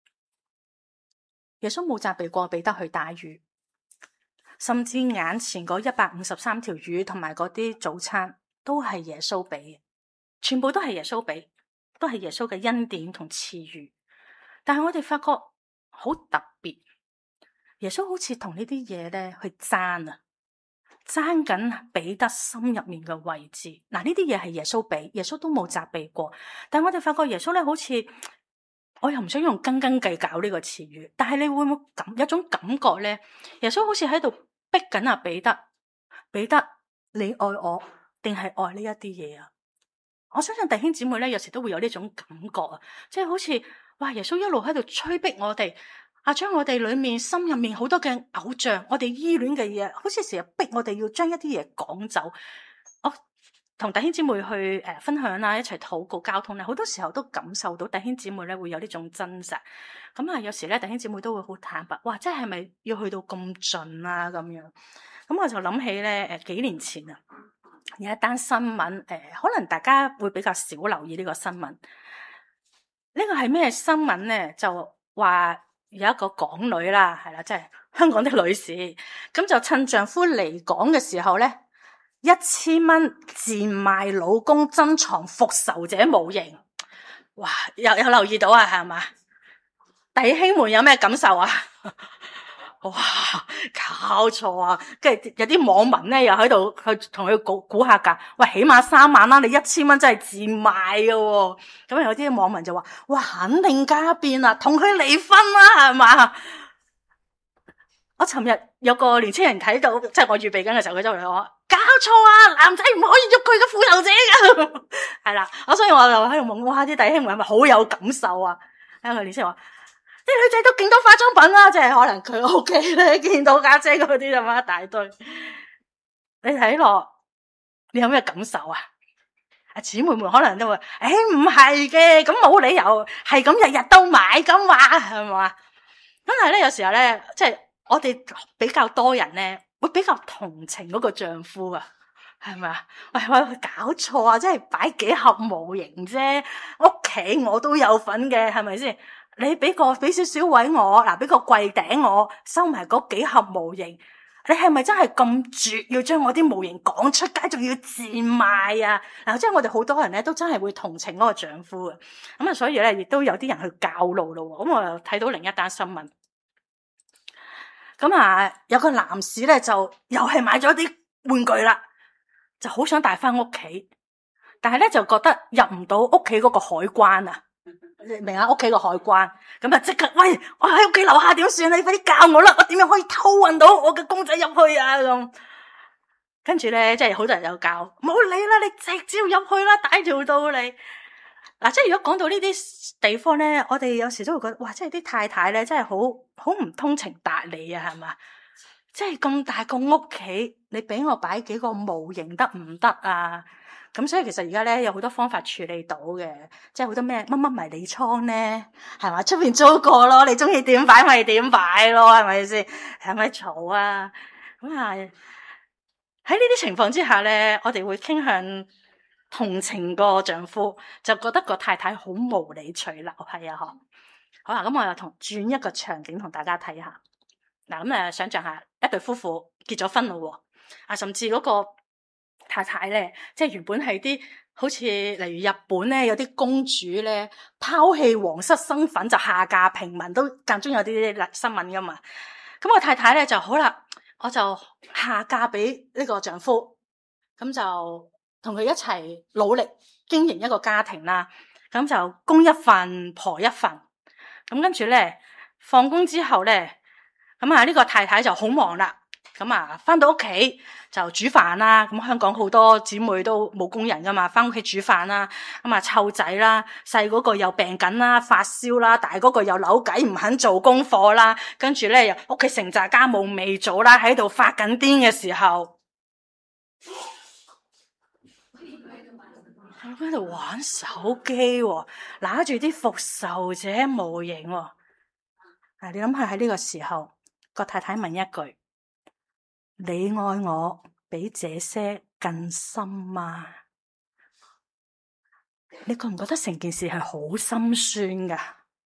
耶穌冇責備過彼得去打魚。甚至眼前嗰一百五十三條魚同埋嗰啲早餐都係耶穌俾嘅，全部都係耶穌俾，都係耶穌嘅恩典同賜予。但係我哋發覺好特別，耶穌好似同呢啲嘢咧去爭啊，爭緊彼得心入面嘅位置。嗱，呢啲嘢係耶穌俾，耶穌都冇責備過。但係我哋發覺耶穌咧好似，我又唔想用斤斤計較呢個詞語，但係你會唔會感有種感覺咧？耶穌好似喺度逼緊阿彼得，彼得，你愛我定係愛呢一啲嘢啊？我相信弟兄姊妹咧，有時都會有呢種感覺啊，即係好似哇，耶穌一路喺度催逼我哋，啊，將我哋裏面心入面好多嘅偶像，我哋依戀嘅嘢，好似成日逼我哋要將一啲嘢趕走。我同弟兄姊妹去誒分享啦，一齊禱告交通咧，好多時候都感受到弟兄姊妹咧會有呢種掙扎。咁啊，有時咧弟兄姊妹都會好坦白，哇，即係咪要去到咁盡啊咁樣？咁我就諗起咧誒幾年前啊，有一單新聞誒，可能大家會比較少留意呢個新聞。呢個係咩新聞咧？就話有一個港女啦，係啦，即係香港的女士，咁就趁丈夫離港嘅時候咧，一千蚊賤賣老公珍藏復仇者模型。哇，有有留意到啊，係嘛？弟兄們有咩感受啊？哇，搞錯啊！跟住有啲網民咧又喺度去同佢估估下價，喂，起碼三萬啦，你一千蚊真係賤賣嘅喎。咁有啲網民就話：哇，肯定家變啦，同佢離婚啦，係嘛？我尋日有個年青人睇到，即係我預備緊嘅時候，佢就同我話：搞錯啊，男仔唔可以喐佢嘅復仇者噶。係啦，我所以我就喺度問：哇，啲弟兄們係咪好有感受啊？有個年青人話：啲女仔都勁多化妝品啦，即係可能佢屋企咧見到家姐嗰啲咁樣一大堆。 你睇落，你有咩感受啊？啊，姊妹們可能都會，誒唔係嘅，咁冇理由係咁日日都買噶嘛，係嘛？咁但係咧，有時候咧，即係我哋比較多人咧，會比較同情嗰個丈夫啊，係咪啊？喂喂，搞錯啊！即係擺幾盒模型啫，屋企我都有份嘅，係咪先？你俾個俾少少位我，嗱，俾個櫃頂我，收埋嗰幾盒模型。你係咪真係咁絕要將我啲模型講出街，仲要賤賣啊？嗱，即係我哋好多人咧都真係會同情嗰個丈夫嘅，咁啊，所以咧亦都有啲人去教路咯。咁我又睇到另一單新聞，咁啊有個男士咧就又係買咗啲玩具啦，就好想帶翻屋企，但係咧就覺得入唔到屋企嗰個海關啊。明啊，屋企個海關，咁啊即刻喂，我喺屋企樓下點算？你快啲教我啦，我點樣可以偷運到我嘅公仔入去啊？咁跟住咧，即係好多人有教，冇理啦，你直接入去啦，帶條道理。嗱，即係如果講到呢啲地方咧，我哋有時都會覺得，哇，即係啲太太咧，真係好好唔通情達理啊，係嘛？即係咁大個屋企，你俾我擺幾個模型得唔得啊？咁所以其實而家咧有好多方法處理到嘅，即係好多咩乜乜迷你倉咧，係嘛？出邊租過咯，你中意點擺咪點擺咯，係咪先？係咪嘈啊？咁啊喺呢啲情況之下咧，我哋會傾向同情個丈夫，就覺得個太太好無理取鬧，係啊，嗬。好啦，咁我又同轉一個場景同大家睇下。嗱，咁誒，想象下一對夫婦結咗婚咯，啊，甚至嗰個太太咧，即係原本係啲好似例如日本咧有啲公主咧拋棄皇室身份就下嫁平民，都間中有啲新聞噶嘛。咁個太太咧就好啦，我就下嫁俾呢個丈夫，咁就同佢一齊努力經營一個家庭啦。咁就公一份，婆一份。咁跟住咧放工之後咧。咁啊，呢個太太就好忙啦，咁啊，翻到屋企就煮飯啦。咁香港好多姊妹都冇工人噶嘛，翻屋企煮飯啦，咁啊湊仔啦，細嗰個又病緊啦，發燒啦，大嗰個又扭計唔肯做功課啦，跟住咧又屋企成紮家務未做啦，喺度發緊癲嘅時候，喺度玩手機喎，拿住啲復仇者模型喎。啊，你諗下喺呢個時候。個太太問一句：你愛我比這些更深嗎？你覺唔覺得成件事係好心酸噶？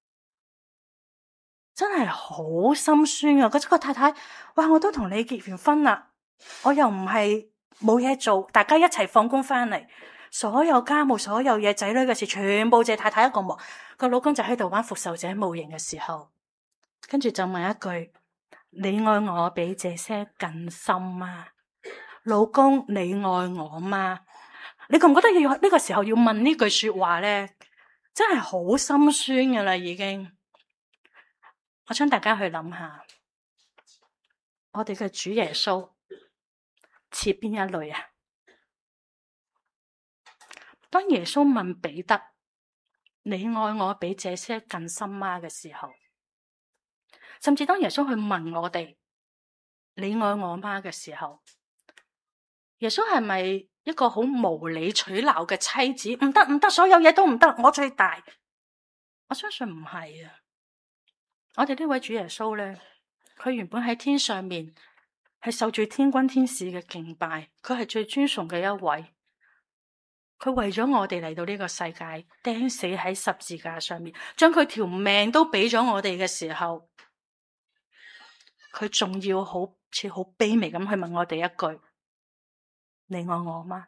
真係好心酸啊！嗰個太太，哇！我都同你結完婚啦，我又唔係冇嘢做，大家一齊放工翻嚟，所有家務、所有嘢、仔女嘅事，全部借太太一個忙。個老公就喺度玩復仇者模型嘅時候，跟住就問一句。你愛我比這些更深嗎？老公，你愛我嗎？你覺唔覺得要呢個時候要問呢句說話咧？真係好心酸噶啦，已經。我想大家去諗下，我哋嘅主耶穌似邊一類啊？當耶穌問彼得：你愛我比這些更深嗎嘅時候，甚至當耶穌去問我哋你愛我嗎嘅時候，耶穌係咪一個好無理取鬧嘅妻子？唔得唔得，所有嘢都唔得，我最大。我相信唔係啊。我哋呢位主耶穌咧，佢原本喺天上面係受住天軍天使嘅敬拜，佢係最尊崇嘅一位。佢為咗我哋嚟到呢個世界，釘死喺十字架上面，將佢條命都俾咗我哋嘅時候，佢仲要好似好卑微咁去問我哋一句：你愛我嗎？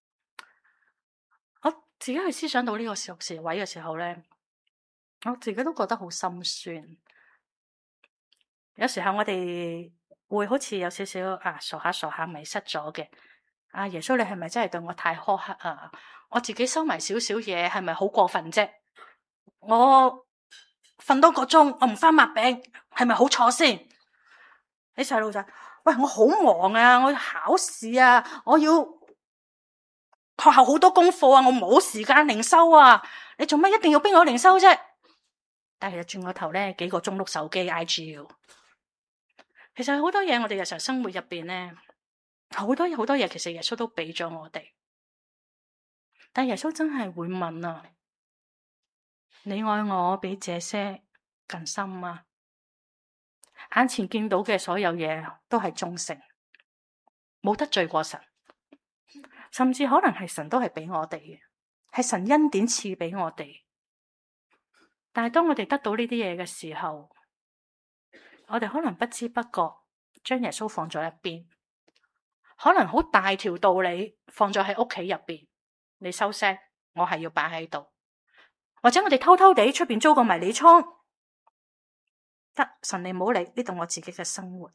我自己去思想到呢個時時位嘅時候咧，我自己都覺得好心酸。有時候我哋會好似有少少啊傻下傻下迷失咗嘅。啊，耶穌你係咪真係對我太苛刻啊？我自己收埋少少嘢係咪好過分啫？我瞓多個鐘，我唔返抹餅，係咪好錯先？你細路仔，喂，我好忙啊，我要考試啊，我要學校好多功課啊，我冇時間靈修啊，你做乜一定要逼我靈修啫？但係轉個頭咧，幾個鐘碌手機 I G。其實好多嘢我哋日常生活入邊咧， 好多好多嘢，其實耶穌都俾咗我哋，但耶穌真係會問啊，你愛我比這些更深嗎？眼前見到嘅所有嘢都係忠誠，冇得罪過神，甚至可能係神都係俾我哋嘅，係神恩典賜俾我哋。但係當我哋得到呢啲嘢嘅時候，我哋可能不知不覺將耶穌放咗一邊，可能好大條道理放咗喺屋企入邊，你收聲，我係要擺喺度，或者我哋偷偷地出邊租個迷你倉，得神你唔好理，呢度我自己嘅生活。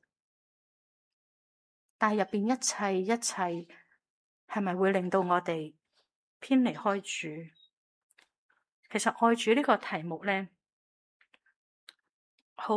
但係入邊一切一切係咪會令到我哋偏離開主？其實愛主呢個題目咧，好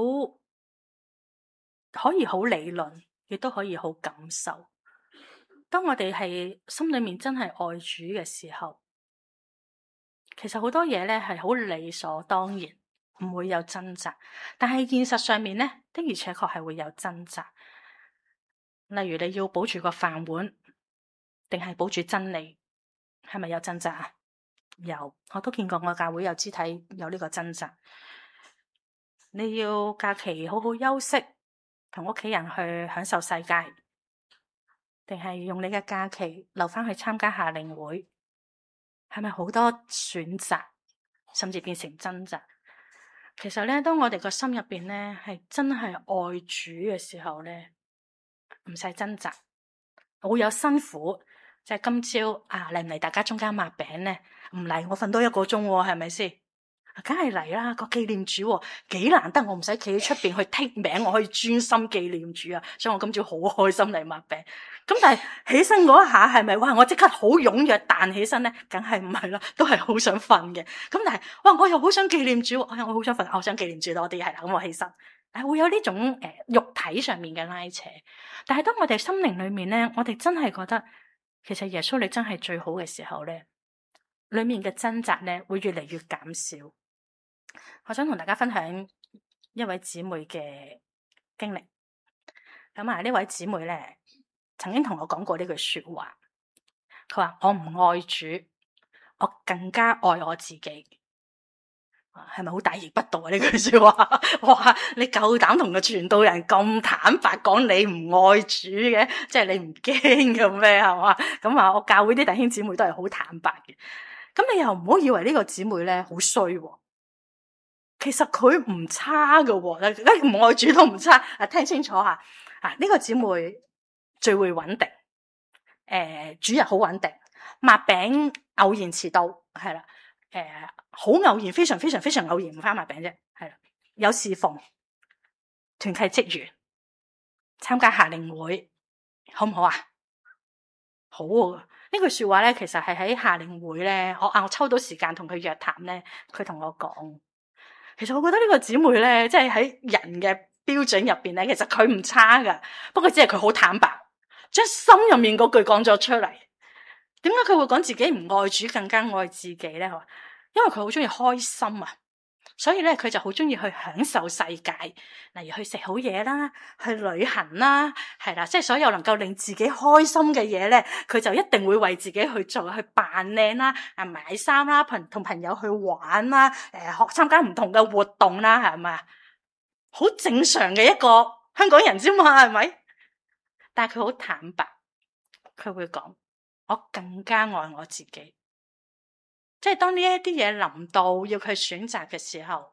可以好理論，亦都可以好感受。當我哋係心裏面真係愛主嘅時候，其實好多嘢咧係好理所當然，唔會有掙扎。但係現實上面咧，的而且確係會有掙扎。例如你要保住個飯碗，定係保住真理，係咪有掙扎啊？有，我都見過我教會有肢體有呢個掙扎。你要假期好好休息，同屋企人去享受世界，定係用你嘅假期留翻去參加夏令會？係咪好多選擇，甚至變成掙扎？其實咧，當我哋個心入邊咧係真係愛主嘅時候咧，唔使掙扎，會有辛苦。即係今朝啊，嚟唔嚟大家中間抹餅咧？唔嚟，我瞓多一個鐘喎，係咪先？梗係嚟啦，個紀念主喎，幾難得，我唔使企喺出邊去剔名，我可以專心紀念主啊！所以我今朝好開心嚟抹餅。咁但係起身嗰一下係咪哇？我即刻好踴躍彈起身咧？梗係唔係啦，都係好想瞓嘅。咁但係哇，我又好想紀念主，哎呀，我好想瞓，我想紀念主多啲，係啦，咁我起身，係會有呢種誒、呃、肉體上面嘅拉扯。但係當我哋心靈裏面咧，我哋真係覺得。其實耶穌你真係最好嘅時候咧，裏面嘅掙扎咧會越嚟越減少。我想同大家分享一位姊妹嘅經歷。咁啊，呢位姊妹咧曾經同我講過呢句說話，佢話我唔愛主，我更加愛我自己。係咪好大逆不道啊？呢句說話，哇！你夠膽同個傳道人咁坦白講你唔愛主嘅，即係你唔驚嘅咩？係嘛？咁啊，我教會啲弟兄姊妹都係好坦白嘅。咁你又唔好以為呢個姊妹咧好衰，其實佢唔差噶，唔愛主都唔差。啊，聽清楚吓，啊呢個姊妹聚會穩定，誒主日好穩定，抹餅偶然遲到，係啦。誒，好、呃、偶然，非常非常非常偶然唔返抹餅啫，係啦。有侍奉團契職員參加夏令會，好唔好啊？好啊！呢句說話咧，其實係喺夏令會咧，我啊我抽到時間同佢約談咧，佢同我講，其實我覺得呢個姊妹咧，即係喺人嘅標準入邊咧，其實佢唔差噶，不過只係佢好坦白，將心入面嗰句講咗出嚟。點解佢會講自己唔愛主，更加愛自己咧？因為佢好中意開心啊，所以咧佢就好中意去享受世界，例如去食好嘢啦，去旅行啦，係啦，即係所有能夠令自己開心嘅嘢咧，佢就一定會為自己去做，去扮靚啦，啊買衫啦，朋同朋友去玩啦，誒學參加唔同嘅活動啦，係咪啊？好正常嘅一個香港人啫嘛，係咪？但係佢好坦白，佢會講。我更加愛我自己，即係當呢一啲嘢臨到要佢選擇嘅時候，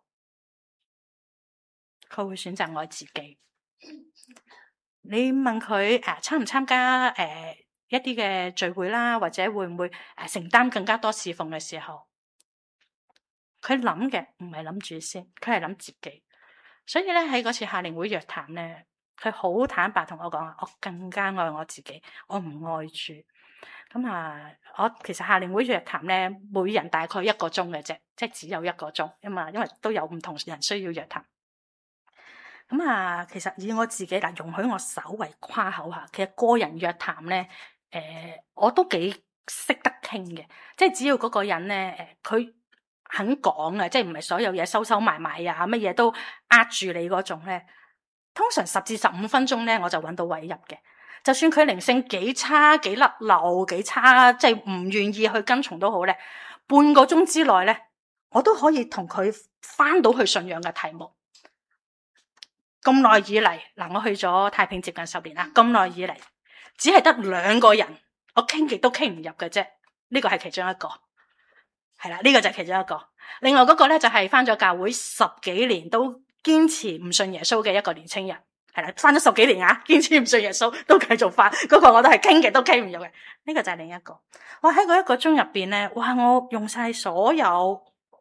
佢會選擇愛自己。你問佢誒參唔參加誒、呃、一啲嘅聚會啦，或者會唔會誒、呃、承擔更加多侍奉嘅時候，佢諗嘅唔係諗住先，佢係諗自己。所以咧喺嗰次夏令會約談咧，佢好坦白同我講，我更加愛我自己，我唔愛主。咁啊，我其實夏令會約談咧，每人大概一個鐘嘅啫，即係只有一個鐘啊嘛，因為都有唔同人需要約談。咁啊，其實以我自己嗱，容許我稍為誇口下，其實個人約談咧，誒、呃，我都幾識得傾嘅，即係只要嗰個人咧，誒，佢肯講啊，即係唔係所有嘢收收埋埋啊，乜嘢都呃住你嗰種咧，通常十至十五分鐘咧，我就搵到位入嘅。 就算佢靈性幾差、幾甩漏、幾差，即係唔願意去跟從都好咧，半個鐘之內咧，我都可以同佢翻到去信仰嘅題目。咁耐以嚟，嗱，我去咗太平接近十年啦，咁耐以嚟，只係得兩個人，我傾極都傾唔入嘅啫。呢個係其中一個，係啦，呢個就係其中一個。另外嗰個咧就係翻咗教會十幾年都堅持唔信耶穌嘅一個年青人，係啦，翻咗十幾年啊，堅持唔信耶穌都繼續翻，嗰個我都係傾極都傾唔入嘅。呢個就係另一個。我喺嗰一個鐘入邊咧，哇！我用晒所有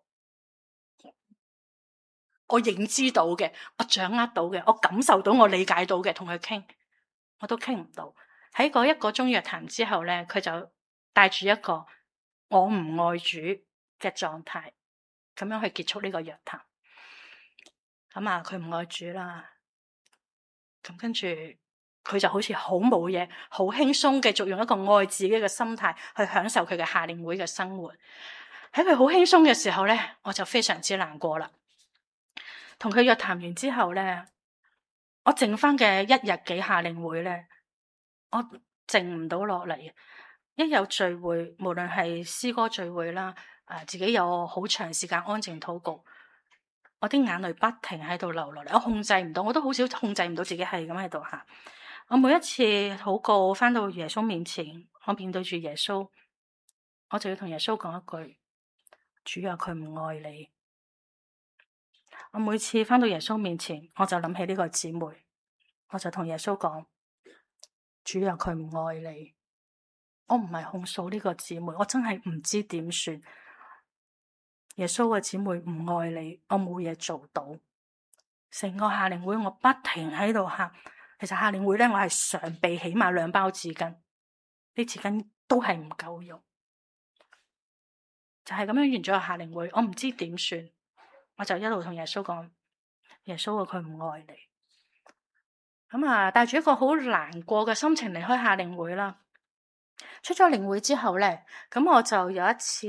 我認知到嘅，我掌握到嘅，我感受到，我理解到嘅，同佢傾，我都傾唔到。喺嗰一個鐘約談之後咧，佢就帶住一個我唔愛主嘅狀態，咁樣去結束呢個約談。咁啊，佢唔愛主啦，咁跟住佢就好似好冇嘢，好輕鬆，繼續用一個愛自己嘅心態去享受佢嘅夏令會嘅生活。喺佢好輕鬆嘅時候咧，我就非常之難過啦。同佢約談完之後咧，我剩翻嘅一日幾夏令會咧，我靜唔到落嚟。一有聚會，無論係詩歌聚會啦，誒，自己有好長時間安靜禱告，我啲眼淚不停喺度流落嚟，我控制唔到，我都好少控制唔到自己係咁喺度喊。我每一次禱告翻到耶穌面前，我面對住耶穌，我就要同耶穌講一句：主啊，佢唔愛你。我每次翻到耶穌面前，我就諗起呢個姊妹，我就同耶穌講：主啊，佢唔愛你。我唔係控訴呢個姊妹，我真係唔知點算。耶穌嘅姊妹唔愛你，我冇嘢做到。成個夏令會我不停喺度喊。其實夏令會咧，我係常備起碼兩包紙巾，啲紙巾都係唔夠用。就係咁樣完咗個夏令會，我唔知點算。我就一路同耶穌講：耶穌啊，佢唔愛你。咁啊，帶住一個好難過嘅心情離開夏令會啦。出咗靈會之後咧，咁我就有一次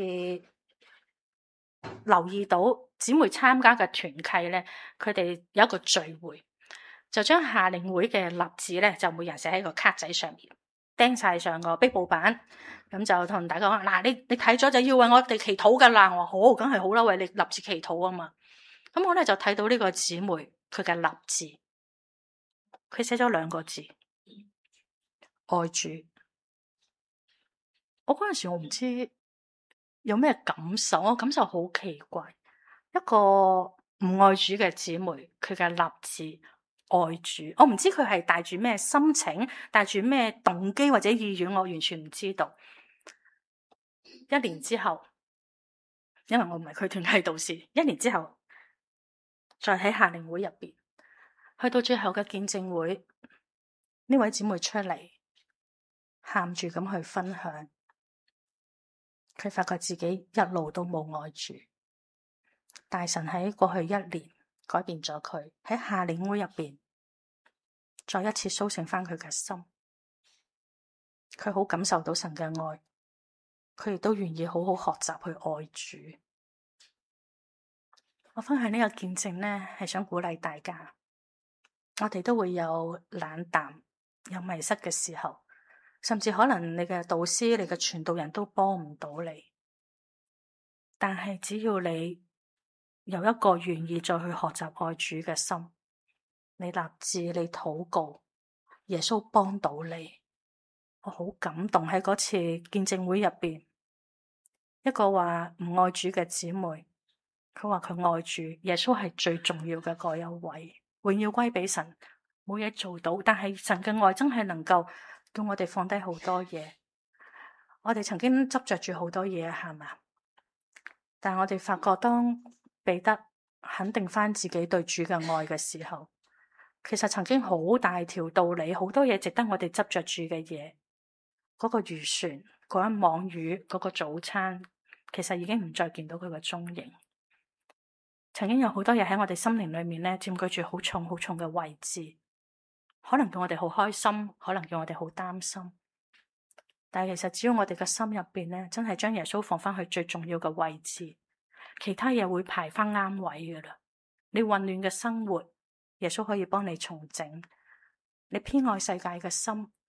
留意到姊妹參加嘅團契咧，佢哋有一個聚會，就將夏令會嘅立旨咧，就每人寫喺個卡仔上面，釘晒上個壁布板，咁就同大家講：嗱，你你睇咗就要為我哋祈禱噶啦。我話好，梗係好啦，為你立志祈禱啊嘛。咁我咧就睇到呢個姊妹佢嘅立志，佢寫咗兩個字：愛主。我嗰陣時我唔知有咩感受，我感受好奇怪。一個唔愛主嘅姊妹，佢嘅立志愛主，我唔知佢係帶住咩心情，帶住咩動機或者意願，我完全唔知道。一年之後，因為我唔係佢團契導師，一年之後再喺夏令會入邊，去到最後嘅見證會，呢位姊妹出嚟，喊住咁去分享。佢發覺自己一路都冇愛主，大神喺過去一年改變咗佢，喺夏令會入邊再一次甦醒翻佢嘅心，佢好感受到神嘅愛，佢亦都願意好好學習去愛主。我分享呢個見證呢，係想鼓勵大家，我哋都會有冷淡、有迷失嘅時候。甚至可能你嘅導師、你嘅傳道人都幫唔到你，但係只要你有一個願意再去學習愛主嘅心，你立志、你禱告，耶穌幫到你。我好感動喺嗰次見證會入邊，一個話唔愛主嘅姊妹，佢話佢愛主，耶穌係最重要嘅嗰一位，榮耀歸俾神，冇嘢做到，但係神嘅愛真係能夠叫我哋放低好多嘢。我哋曾經執着住好多嘢，係嘛？但係我哋發覺，當彼得肯定翻自己對主嘅愛嘅時候，其實曾經好大條道理，好多嘢值得我哋執着住嘅嘢。嗰個漁船，嗰一網魚，嗰個早餐，其實已經唔再見到佢嘅蹤影。曾經有好多嘢喺我哋心靈裏面咧，佔據住好重好重嘅位置。可能叫我哋好開心，可能叫我哋好擔心，但係其實只要我哋嘅心入邊咧，真係將耶穌放翻去最重要嘅位置，其他嘢會排翻啱位噶啦。你混亂嘅生活，耶穌可以幫你重整；你偏愛世界嘅心，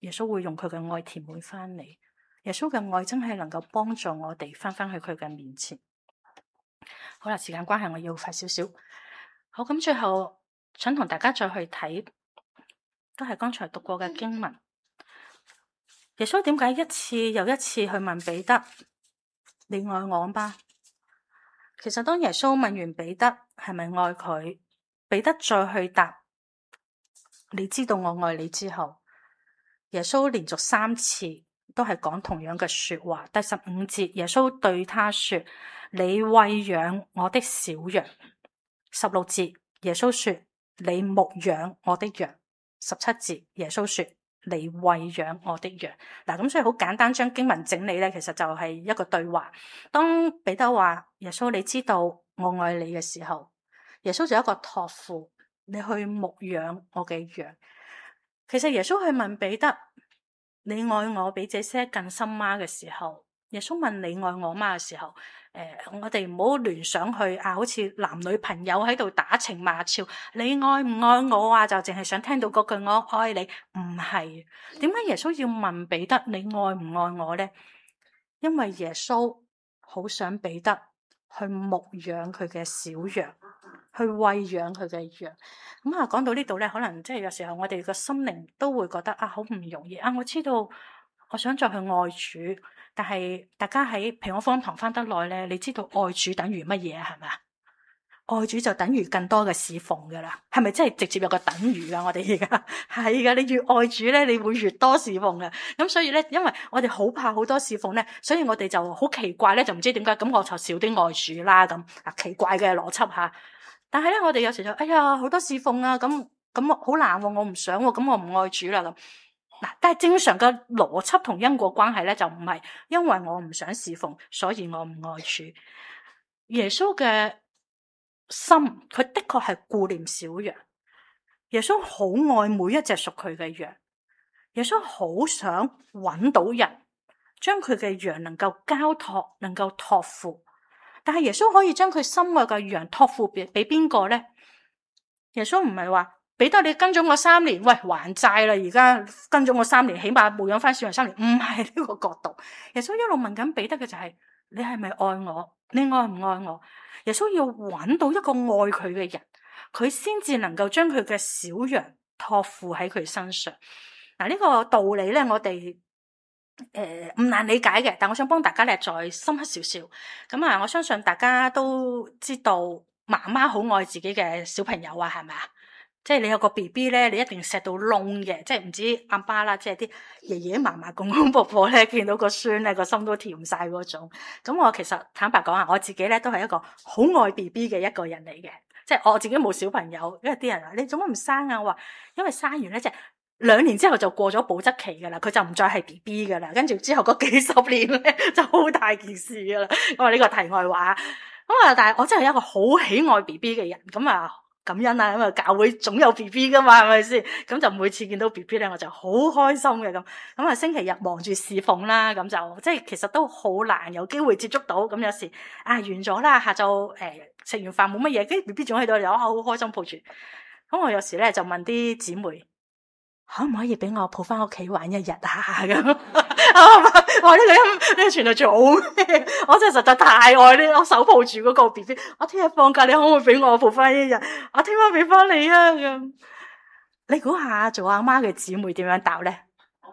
耶穌會用佢嘅愛填滿翻你。耶穌嘅愛真係能夠幫助我哋翻返去佢嘅面前。好啦，時間關係我要快少少。好，咁最後想同大家再去睇，都係剛才讀過嘅經文。耶穌點解一次又一次去問彼得，你愛我嗎？其實當耶穌問完彼得係咪愛佢，彼得再去答你知道我愛你之後，耶穌連續三次都係講同樣嘅說話。第十五節，耶穌對他說，你餵養我的小羊。十六節，耶穌說，你牧養我的羊。十七節，耶穌說，你餵養我的羊。嗱，咁所以好簡單將經文整理咧，其實就係一個對話。當彼得話耶穌你知道我愛你嘅時候，耶穌就一個託付你去牧養我嘅羊。其實耶穌去問彼得，你愛我比這些更深嗎嘅時候，耶穌問你愛我嗎嘅時候，誒、呃，我哋唔好聯想去啊，好似男女朋友喺度打情罵俏，你愛唔愛我啊？就淨係想聽到嗰句我愛你，唔係。點解耶穌要問彼得你愛唔愛我呢？因為耶穌好想彼得去牧養佢嘅小羊，去餵養佢嘅羊。咁啊，講到呢度咧，可能即係有時候我哋個心靈都會覺得啊，好唔容易啊！我知道我想再去愛主。但係大家喺平安福音堂翻得耐咧，你知道愛主等於乜嘢啊？係咪啊？愛主就等於更多嘅侍奉噶啦，係咪真係直接有個等於啊？我哋而家係噶，你越愛主咧，你會越多侍奉嘅。咁所以咧，因為我哋好怕好多侍奉咧，所以我哋就好奇怪咧，就唔知點解咁我就少啲愛主啦咁啊，奇怪嘅邏輯吓。但係咧，我哋有時就哎呀好多侍奉啊，咁咁好難喎，我唔想喎，咁我唔愛主啦咁。嗱，但係正常嘅邏輯同因果關係咧，就唔係因為我唔想侍奉，所以我唔愛主。耶穌嘅心，佢的確係顧念小羊。耶穌好愛每一隻屬佢嘅羊。耶穌好想揾到人，將佢嘅羊能夠交託，能夠託付。但係耶穌可以將佢心愛嘅羊託付俾俾邊個咧？耶穌唔係話，彼得你跟咗我三年，喂，還債啦！而家跟咗我三年，起碼牧養翻小羊三年，唔係呢個角度。耶穌一路問緊彼得嘅就係、是：你係咪愛我？你愛唔愛我？耶穌要揾到一個愛佢嘅人，佢先至能夠將佢嘅小羊託付喺佢身上。嗱，呢個道理咧，我哋誒唔難理解嘅，但我想幫大家咧再深刻少少。咁啊，我相信大家都知道，媽媽好愛自己嘅小朋友啊，係咪啊？即係你有個 B B 咧，你一定錫到窿嘅，即係唔止阿爸啦，即係啲爺爺嫲嫲、公公婆婆咧，見到個孫咧，個心都甜晒嗰種。咁我其實坦白講啊，我自己咧都係一個好愛 B B 嘅一個人嚟嘅。即係我自己冇小朋友，因為啲人話你做乜唔生啊？我話因為生完咧，即係兩年之後就過咗保質期噶啦，佢就唔再係 B B 噶啦。跟住之後嗰幾十年咧，就好大件事噶啦。我話呢個題外話。咁啊，但係我真係一個好喜愛 B B 嘅人。咁啊。感恩啊，咁啊教會總有 B B 噶嘛，係咪先？咁就每次見到 B B 咧，我就好開心嘅咁。咁啊星期日忙住侍奉啦，咁就即係其實都好難有機會接觸到。咁有時啊完咗啦，下晝誒食完飯冇乜嘢，跟住 B B 仲喺度，我好開心抱住。咁我有時咧就問啲姊妹，可唔可以俾我抱翻屋企玩一日啊？咁我呢個音呢個傳道做咩？我真係實在太愛呢，我手抱住嗰個 B B。我聽日放假，你可唔可以俾我抱翻一日？我聽晚俾翻你啊！咁你估下做阿媽嘅姊妹點樣答咧？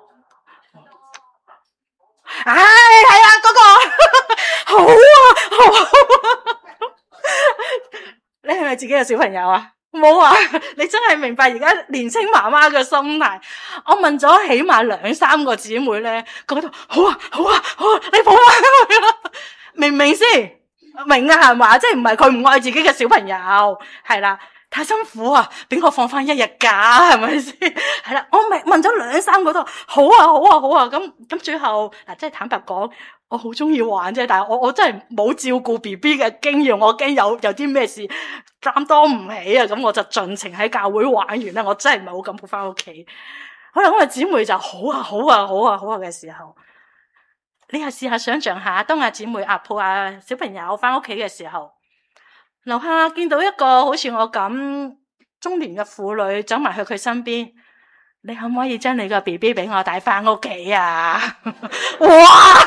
唉，係啊，嗰個好啊，好啊！你係咪自己有小朋友啊？冇啊！你真係明白而家年青媽媽嘅心態。我問咗起碼兩三個姊妹咧，覺得好啊，好啊，好啊，你抱啊！明唔明先？明啊，係嘛？即係唔係佢唔愛自己嘅小朋友，係啦，太辛苦啊，俾我放翻一日假，係咪先？係啦，我咪問咗兩三個都好啊，好啊，好啊。咁咁最後嗱，即係坦白講，我好中意玩啫，但係我我真係冇照顧 B B 嘅經驗，我驚有有啲咩事擔當唔起啊！咁我就盡情喺教會玩完啦，我真係唔係好敢抱翻屋企。可能我嘅姊妹就好啊，好啊，好啊，好啊嘅時候，你又試下想象下，當阿姊妹啊抱阿小朋友翻屋企嘅時候，樓下見到一個好似我咁中年嘅婦女走埋去佢身邊， 你可唔可以將你個 B B 俾我帶翻屋企啊？哇！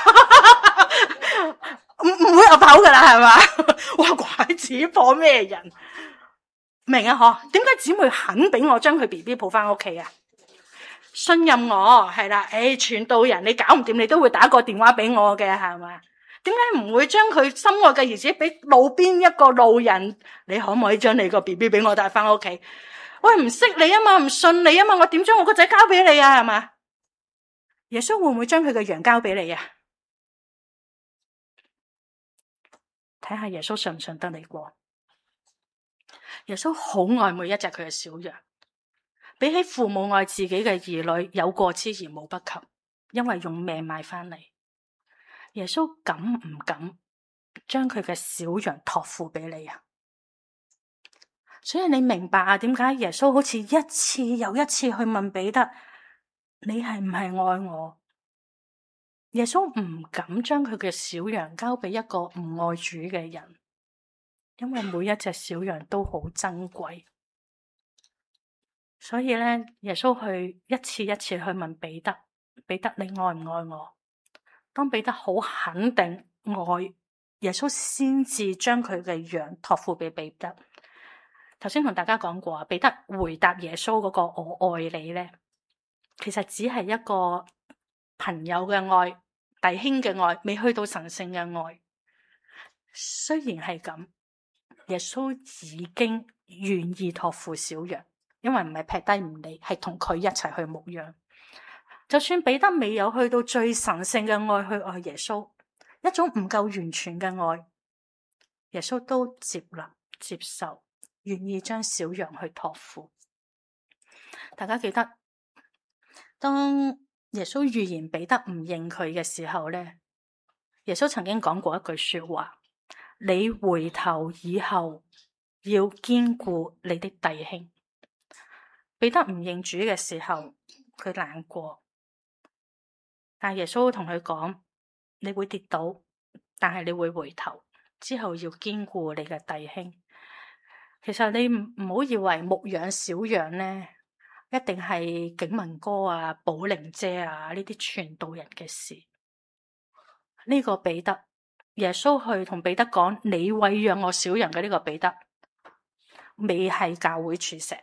唔唔會入口噶啦，係嘛？哇！拐子婆咩人？明啊？嗬？點解姊妹肯俾我將佢 B B 抱翻屋企啊？信任我係啦，誒，傳道人你搞唔掂，你都會打個電話俾我嘅，係嘛？點解唔會將佢心愛嘅兒子俾路邊一個路人？你可唔可以將你個 B B 俾我帶翻屋企？喂，唔識你啊嘛，唔信你啊嘛，我點將我個仔交俾你啊？係嘛？耶穌會唔會將佢嘅羊交俾你啊？睇下耶穌信唔信得你過？耶穌好愛每一隻佢嘅小羊，比起父母愛自己嘅兒女，有過之而無不及，因為用命買翻嚟。耶穌敢唔敢將佢嘅小羊託付俾你啊？所以你明白啊？點解耶穌好似一次又一次去問彼得，你係唔係愛我？耶穌唔敢將佢嘅小羊交俾一個唔愛主嘅人，因為每一隻小羊都好珍貴。所以咧，耶穌去一次一次去問彼得，彼得你愛唔愛我？當彼得好肯定愛，耶穌先至將佢嘅羊託付俾彼得。頭先同大家講過啊，彼得回答耶穌嗰個我愛你咧，其實只係一個朋友嘅愛，弟兄嘅愛，未去到神聖嘅愛。雖然係咁，耶穌已經願意託付小羊，因為唔係劈低唔理，係同佢一齊去牧養。就算彼得未有去到最神聖嘅愛去愛耶穌，一種唔夠完全嘅愛，耶穌都接納接受，願意將小羊去託付。大家記得，當耶穌預言彼得唔認佢嘅時候咧，耶穌曾經講過一句說話：你回頭以後要堅固你的弟兄。彼得唔認主嘅時候，佢難過，但耶穌同佢講：你會跌倒，但係你會回頭，之後要堅固你嘅弟兄。其實你唔唔好以為牧養小羊咧，一定係景文哥啊、寶玲姐啊呢啲傳道人嘅事。呢個彼得，耶穌去同彼得講：你餵養我小羊嘅呢個彼得，未係教會柱石，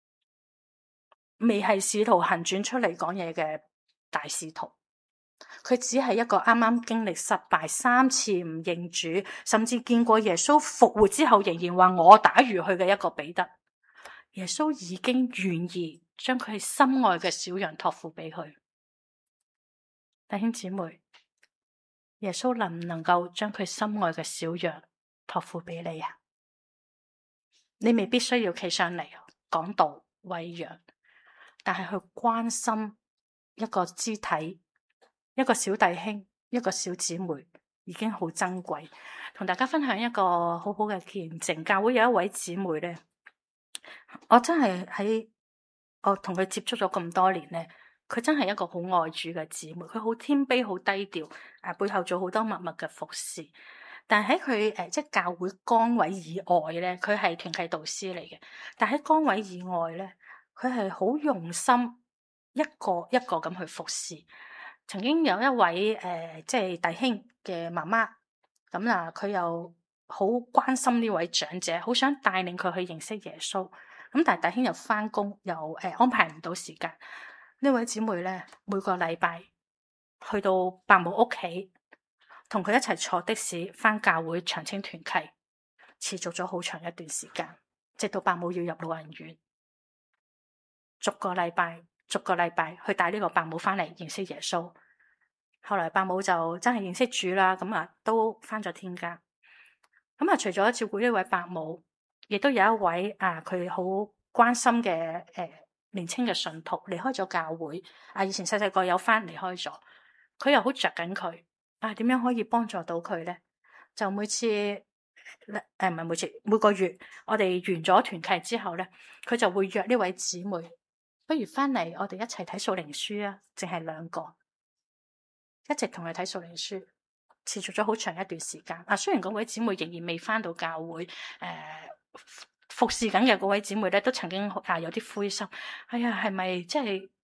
未係使徒行傳出嚟講嘢嘅大使徒。佢只係一個啱啱經歷失敗三次唔認主，甚至見過耶穌復活之後仍然話我打魚去嘅一個彼得。耶穌已經願意將佢心愛嘅小羊託付俾佢。弟兄姊妹，耶穌能唔能夠將佢心愛嘅小羊託付俾你啊？你未必需要企上嚟講道餵養，但係去關心一個肢體，一個小弟兄，一個小姊妹，已經好珍貴。同大家分享一個好好嘅見證。教會有一位姊妹咧，我真係喺我同佢接觸咗咁多年咧，佢真係一個好愛主嘅姊妹。佢好謙卑，好低調，誒，背後做好多默默嘅服侍。但係喺佢誒即係教會崗位以外咧，佢係團契導師嚟嘅。但喺崗位以外咧，佢係好用心，一個一個咁去服侍。曾經有一位誒、呃，即係弟兄嘅媽媽，咁啊，佢又好關心呢位長者，好想帶領佢去認識耶穌。咁但係弟兄又返工，又誒、呃、安排唔到時間。呢位姊妹咧，每個禮拜去到伯母屋企，同佢一齊坐的士返教會長青團契，持續咗好長一段時間，直到伯母要入老人院，逐個禮拜。逐個禮拜去帶呢個伯母翻嚟認識耶穌，後來伯母就真係認識主啦，咁啊都翻咗天家。咁啊，除咗照顧呢位伯母，亦都有一位啊佢好關心嘅誒、呃、年輕嘅信徒離開咗教會，啊以前細細個有翻離開咗，佢又好着緊佢，啊點樣可以幫助到佢咧？就每次誒唔係每次每個月，我哋完咗團契之後咧，佢就會約呢位姊妹。不如翻嚟，我哋一齊睇屬靈書啊！淨係兩個，一直同佢睇屬靈書，持續咗好長一段時間。啊，雖然嗰位姊妹仍然未翻到教會，誒、呃、服侍緊嘅嗰位姊妹咧，都曾經啊有啲灰心。哎呀，係咪即係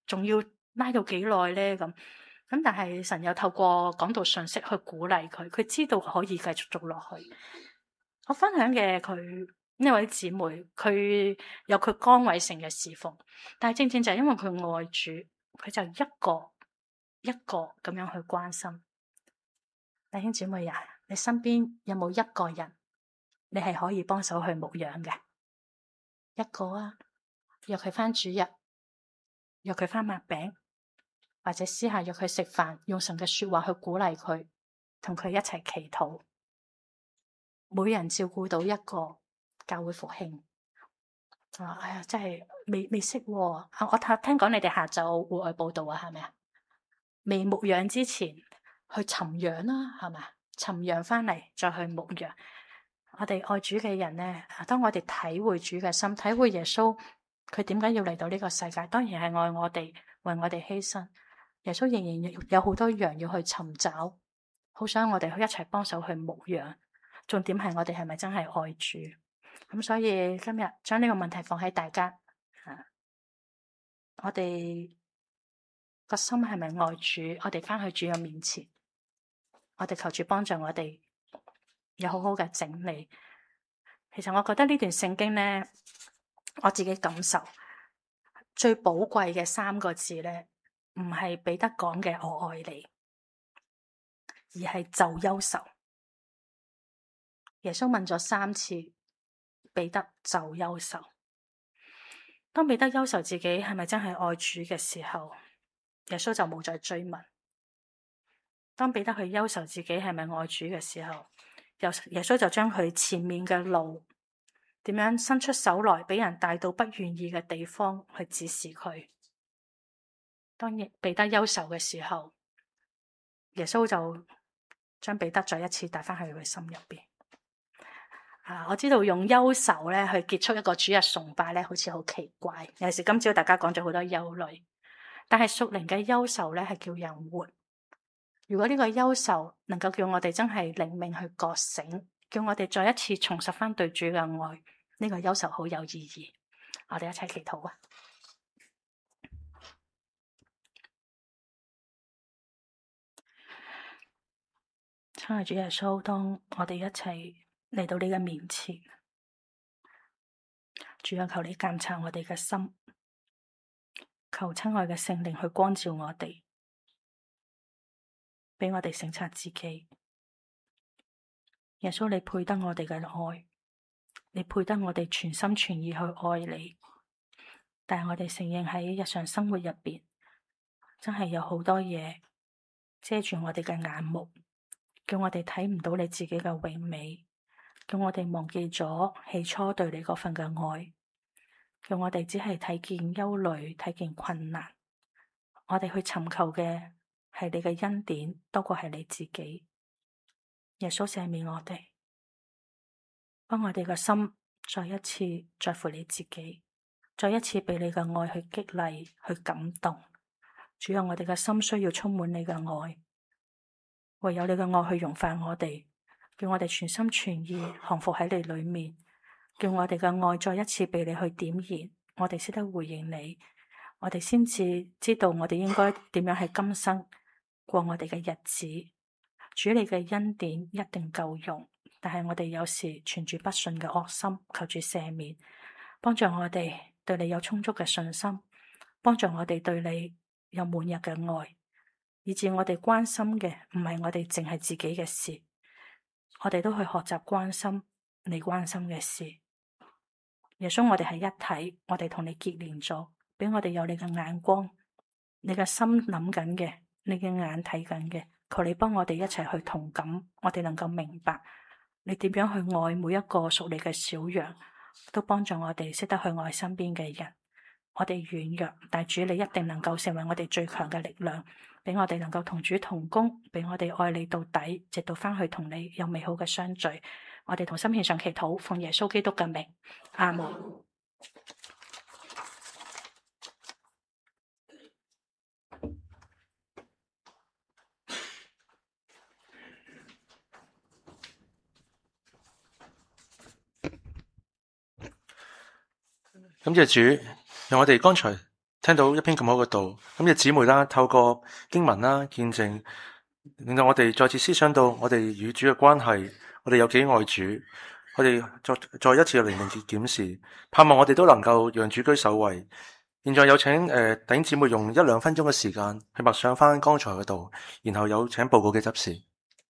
仲要拉到幾耐咧？咁咁，但係神又透過講道信息去鼓勵佢，佢知道可以繼續做落去。我分享嘅佢呢位姊妹，佢有佢崗位性嘅侍奉，但係正正就係因為佢愛主，佢就一個一個咁樣去關心。弟兄姊妹啊，你身邊有冇一個人，你係可以幫手去牧養嘅？一個啊，約佢返主日，約佢返擘餅，或者私下約佢食飯，用神嘅說話去鼓勵佢，同佢一齊祈禱。每人照顧到一個教會復興。啊，哎呀，真係未未識喎。啊，我聽聽講你哋下晝戶外報道啊，係咪啊？未牧養之前去尋養啦，係咪？尋養翻嚟再去牧養。我哋愛主嘅人咧，當我哋體會主嘅心，體會耶穌佢點解要嚟到呢個世界，當然係愛我哋，為我哋犧牲。耶穌仍然有好多羊要去尋找，好想我哋去一齊幫手去牧養。重點係我哋係咪真係愛主？咁所以今日將呢個問題放喺大家，啊、我哋個心係咪愛主？我哋翻去主嘅面前，我哋求主幫助我哋有好好嘅整理。其實我覺得呢段聖經咧，我自己感受最寶貴嘅三個字咧，唔係彼得講嘅我愛你，而係就憂愁。耶穌問咗三次，彼得就憂愁。當彼得憂愁自己係咪真係愛主嘅時候，耶穌就冇再追問。當彼得去憂愁自己係咪愛主嘅時候，耶穌就將佢前面嘅路點樣伸出手來，俾人帶到不願意嘅地方去指示佢。當彼得憂愁嘅時候，耶穌就將彼得再一次帶翻去佢心入邊。啊！我知道用憂愁咧去結束一個主日崇拜咧，好似好奇怪。尤其是今朝大家講咗好多憂慮，但係屬靈嘅憂愁咧係叫人活。如果呢個憂愁能夠叫我哋真係靈命去覺醒，叫我哋再一次重拾翻對主嘅愛，呢個憂愁好有意義。我哋一齊祈禱啊！親愛主耶穌，當我哋一齊嚟到你嘅面前，主啊，求你監察我哋嘅心，求親愛嘅聖靈去光照我哋，俾我哋省察自己。耶穌，你配得我哋嘅愛，你配得我哋全心全意去愛你。但係我哋承認喺日常生活入邊，真係有好多嘢遮住我哋嘅眼目，叫我哋睇唔到你自己嘅榮美，叫我哋忘記咗起初對你嗰份嘅愛，叫我哋只係睇見憂慮，睇見困難。我哋去尋求嘅係你嘅恩典，多過係你自己。耶穌赦免我哋，幫我哋嘅心再一次在乎你自己，再一次被你嘅愛去激勵，去感動。主啊，我哋嘅心需要充滿你嘅愛，唯有你嘅愛去融化我哋，叫我哋全心全意降服喺你裏面，叫我哋嘅愛再一次被你去點燃，我哋識得回應你，我哋先至知道我哋應該點樣喺今生過我哋嘅日子。主，你嘅恩典一定夠用，但係我哋有時存住不信嘅惡心，求主赦免，幫助我哋對你有充足嘅信心，幫助我哋對你有滿溢嘅愛，以致我哋關心嘅唔係我哋淨係自己嘅事，我哋都去學習關心你關心嘅事。耶穌，我哋係一體，我哋同你結連咗，俾我哋有你嘅眼光，你嘅心諗緊嘅，你嘅眼睇緊嘅。求你幫我哋一齊去同感，我哋能夠明白你點樣去愛每一個屬你嘅小羊，都幫助我哋識得去愛身邊嘅人。我哋軟弱，但主你一定能夠成為我哋最強嘅力量，俾我哋能夠同主同工，俾我哋愛你到底，直到翻去同你有美好嘅相聚。我哋同心獻上祈禱，奉耶穌基督嘅名，阿門。 感謝主，讓我哋剛才聽到一篇咁好嘅道，咁嘅姊妹啦，透過經文啦見證，令到我哋再次思想到我哋與主嘅關係，我哋有幾愛主，我哋再再一次嘅靈命檢視，盼望我哋都能夠讓主居首位。現在有請誒弟兄姊妹用一兩分鐘嘅時間去默想翻剛才嘅道，然後有請報告嘅執事。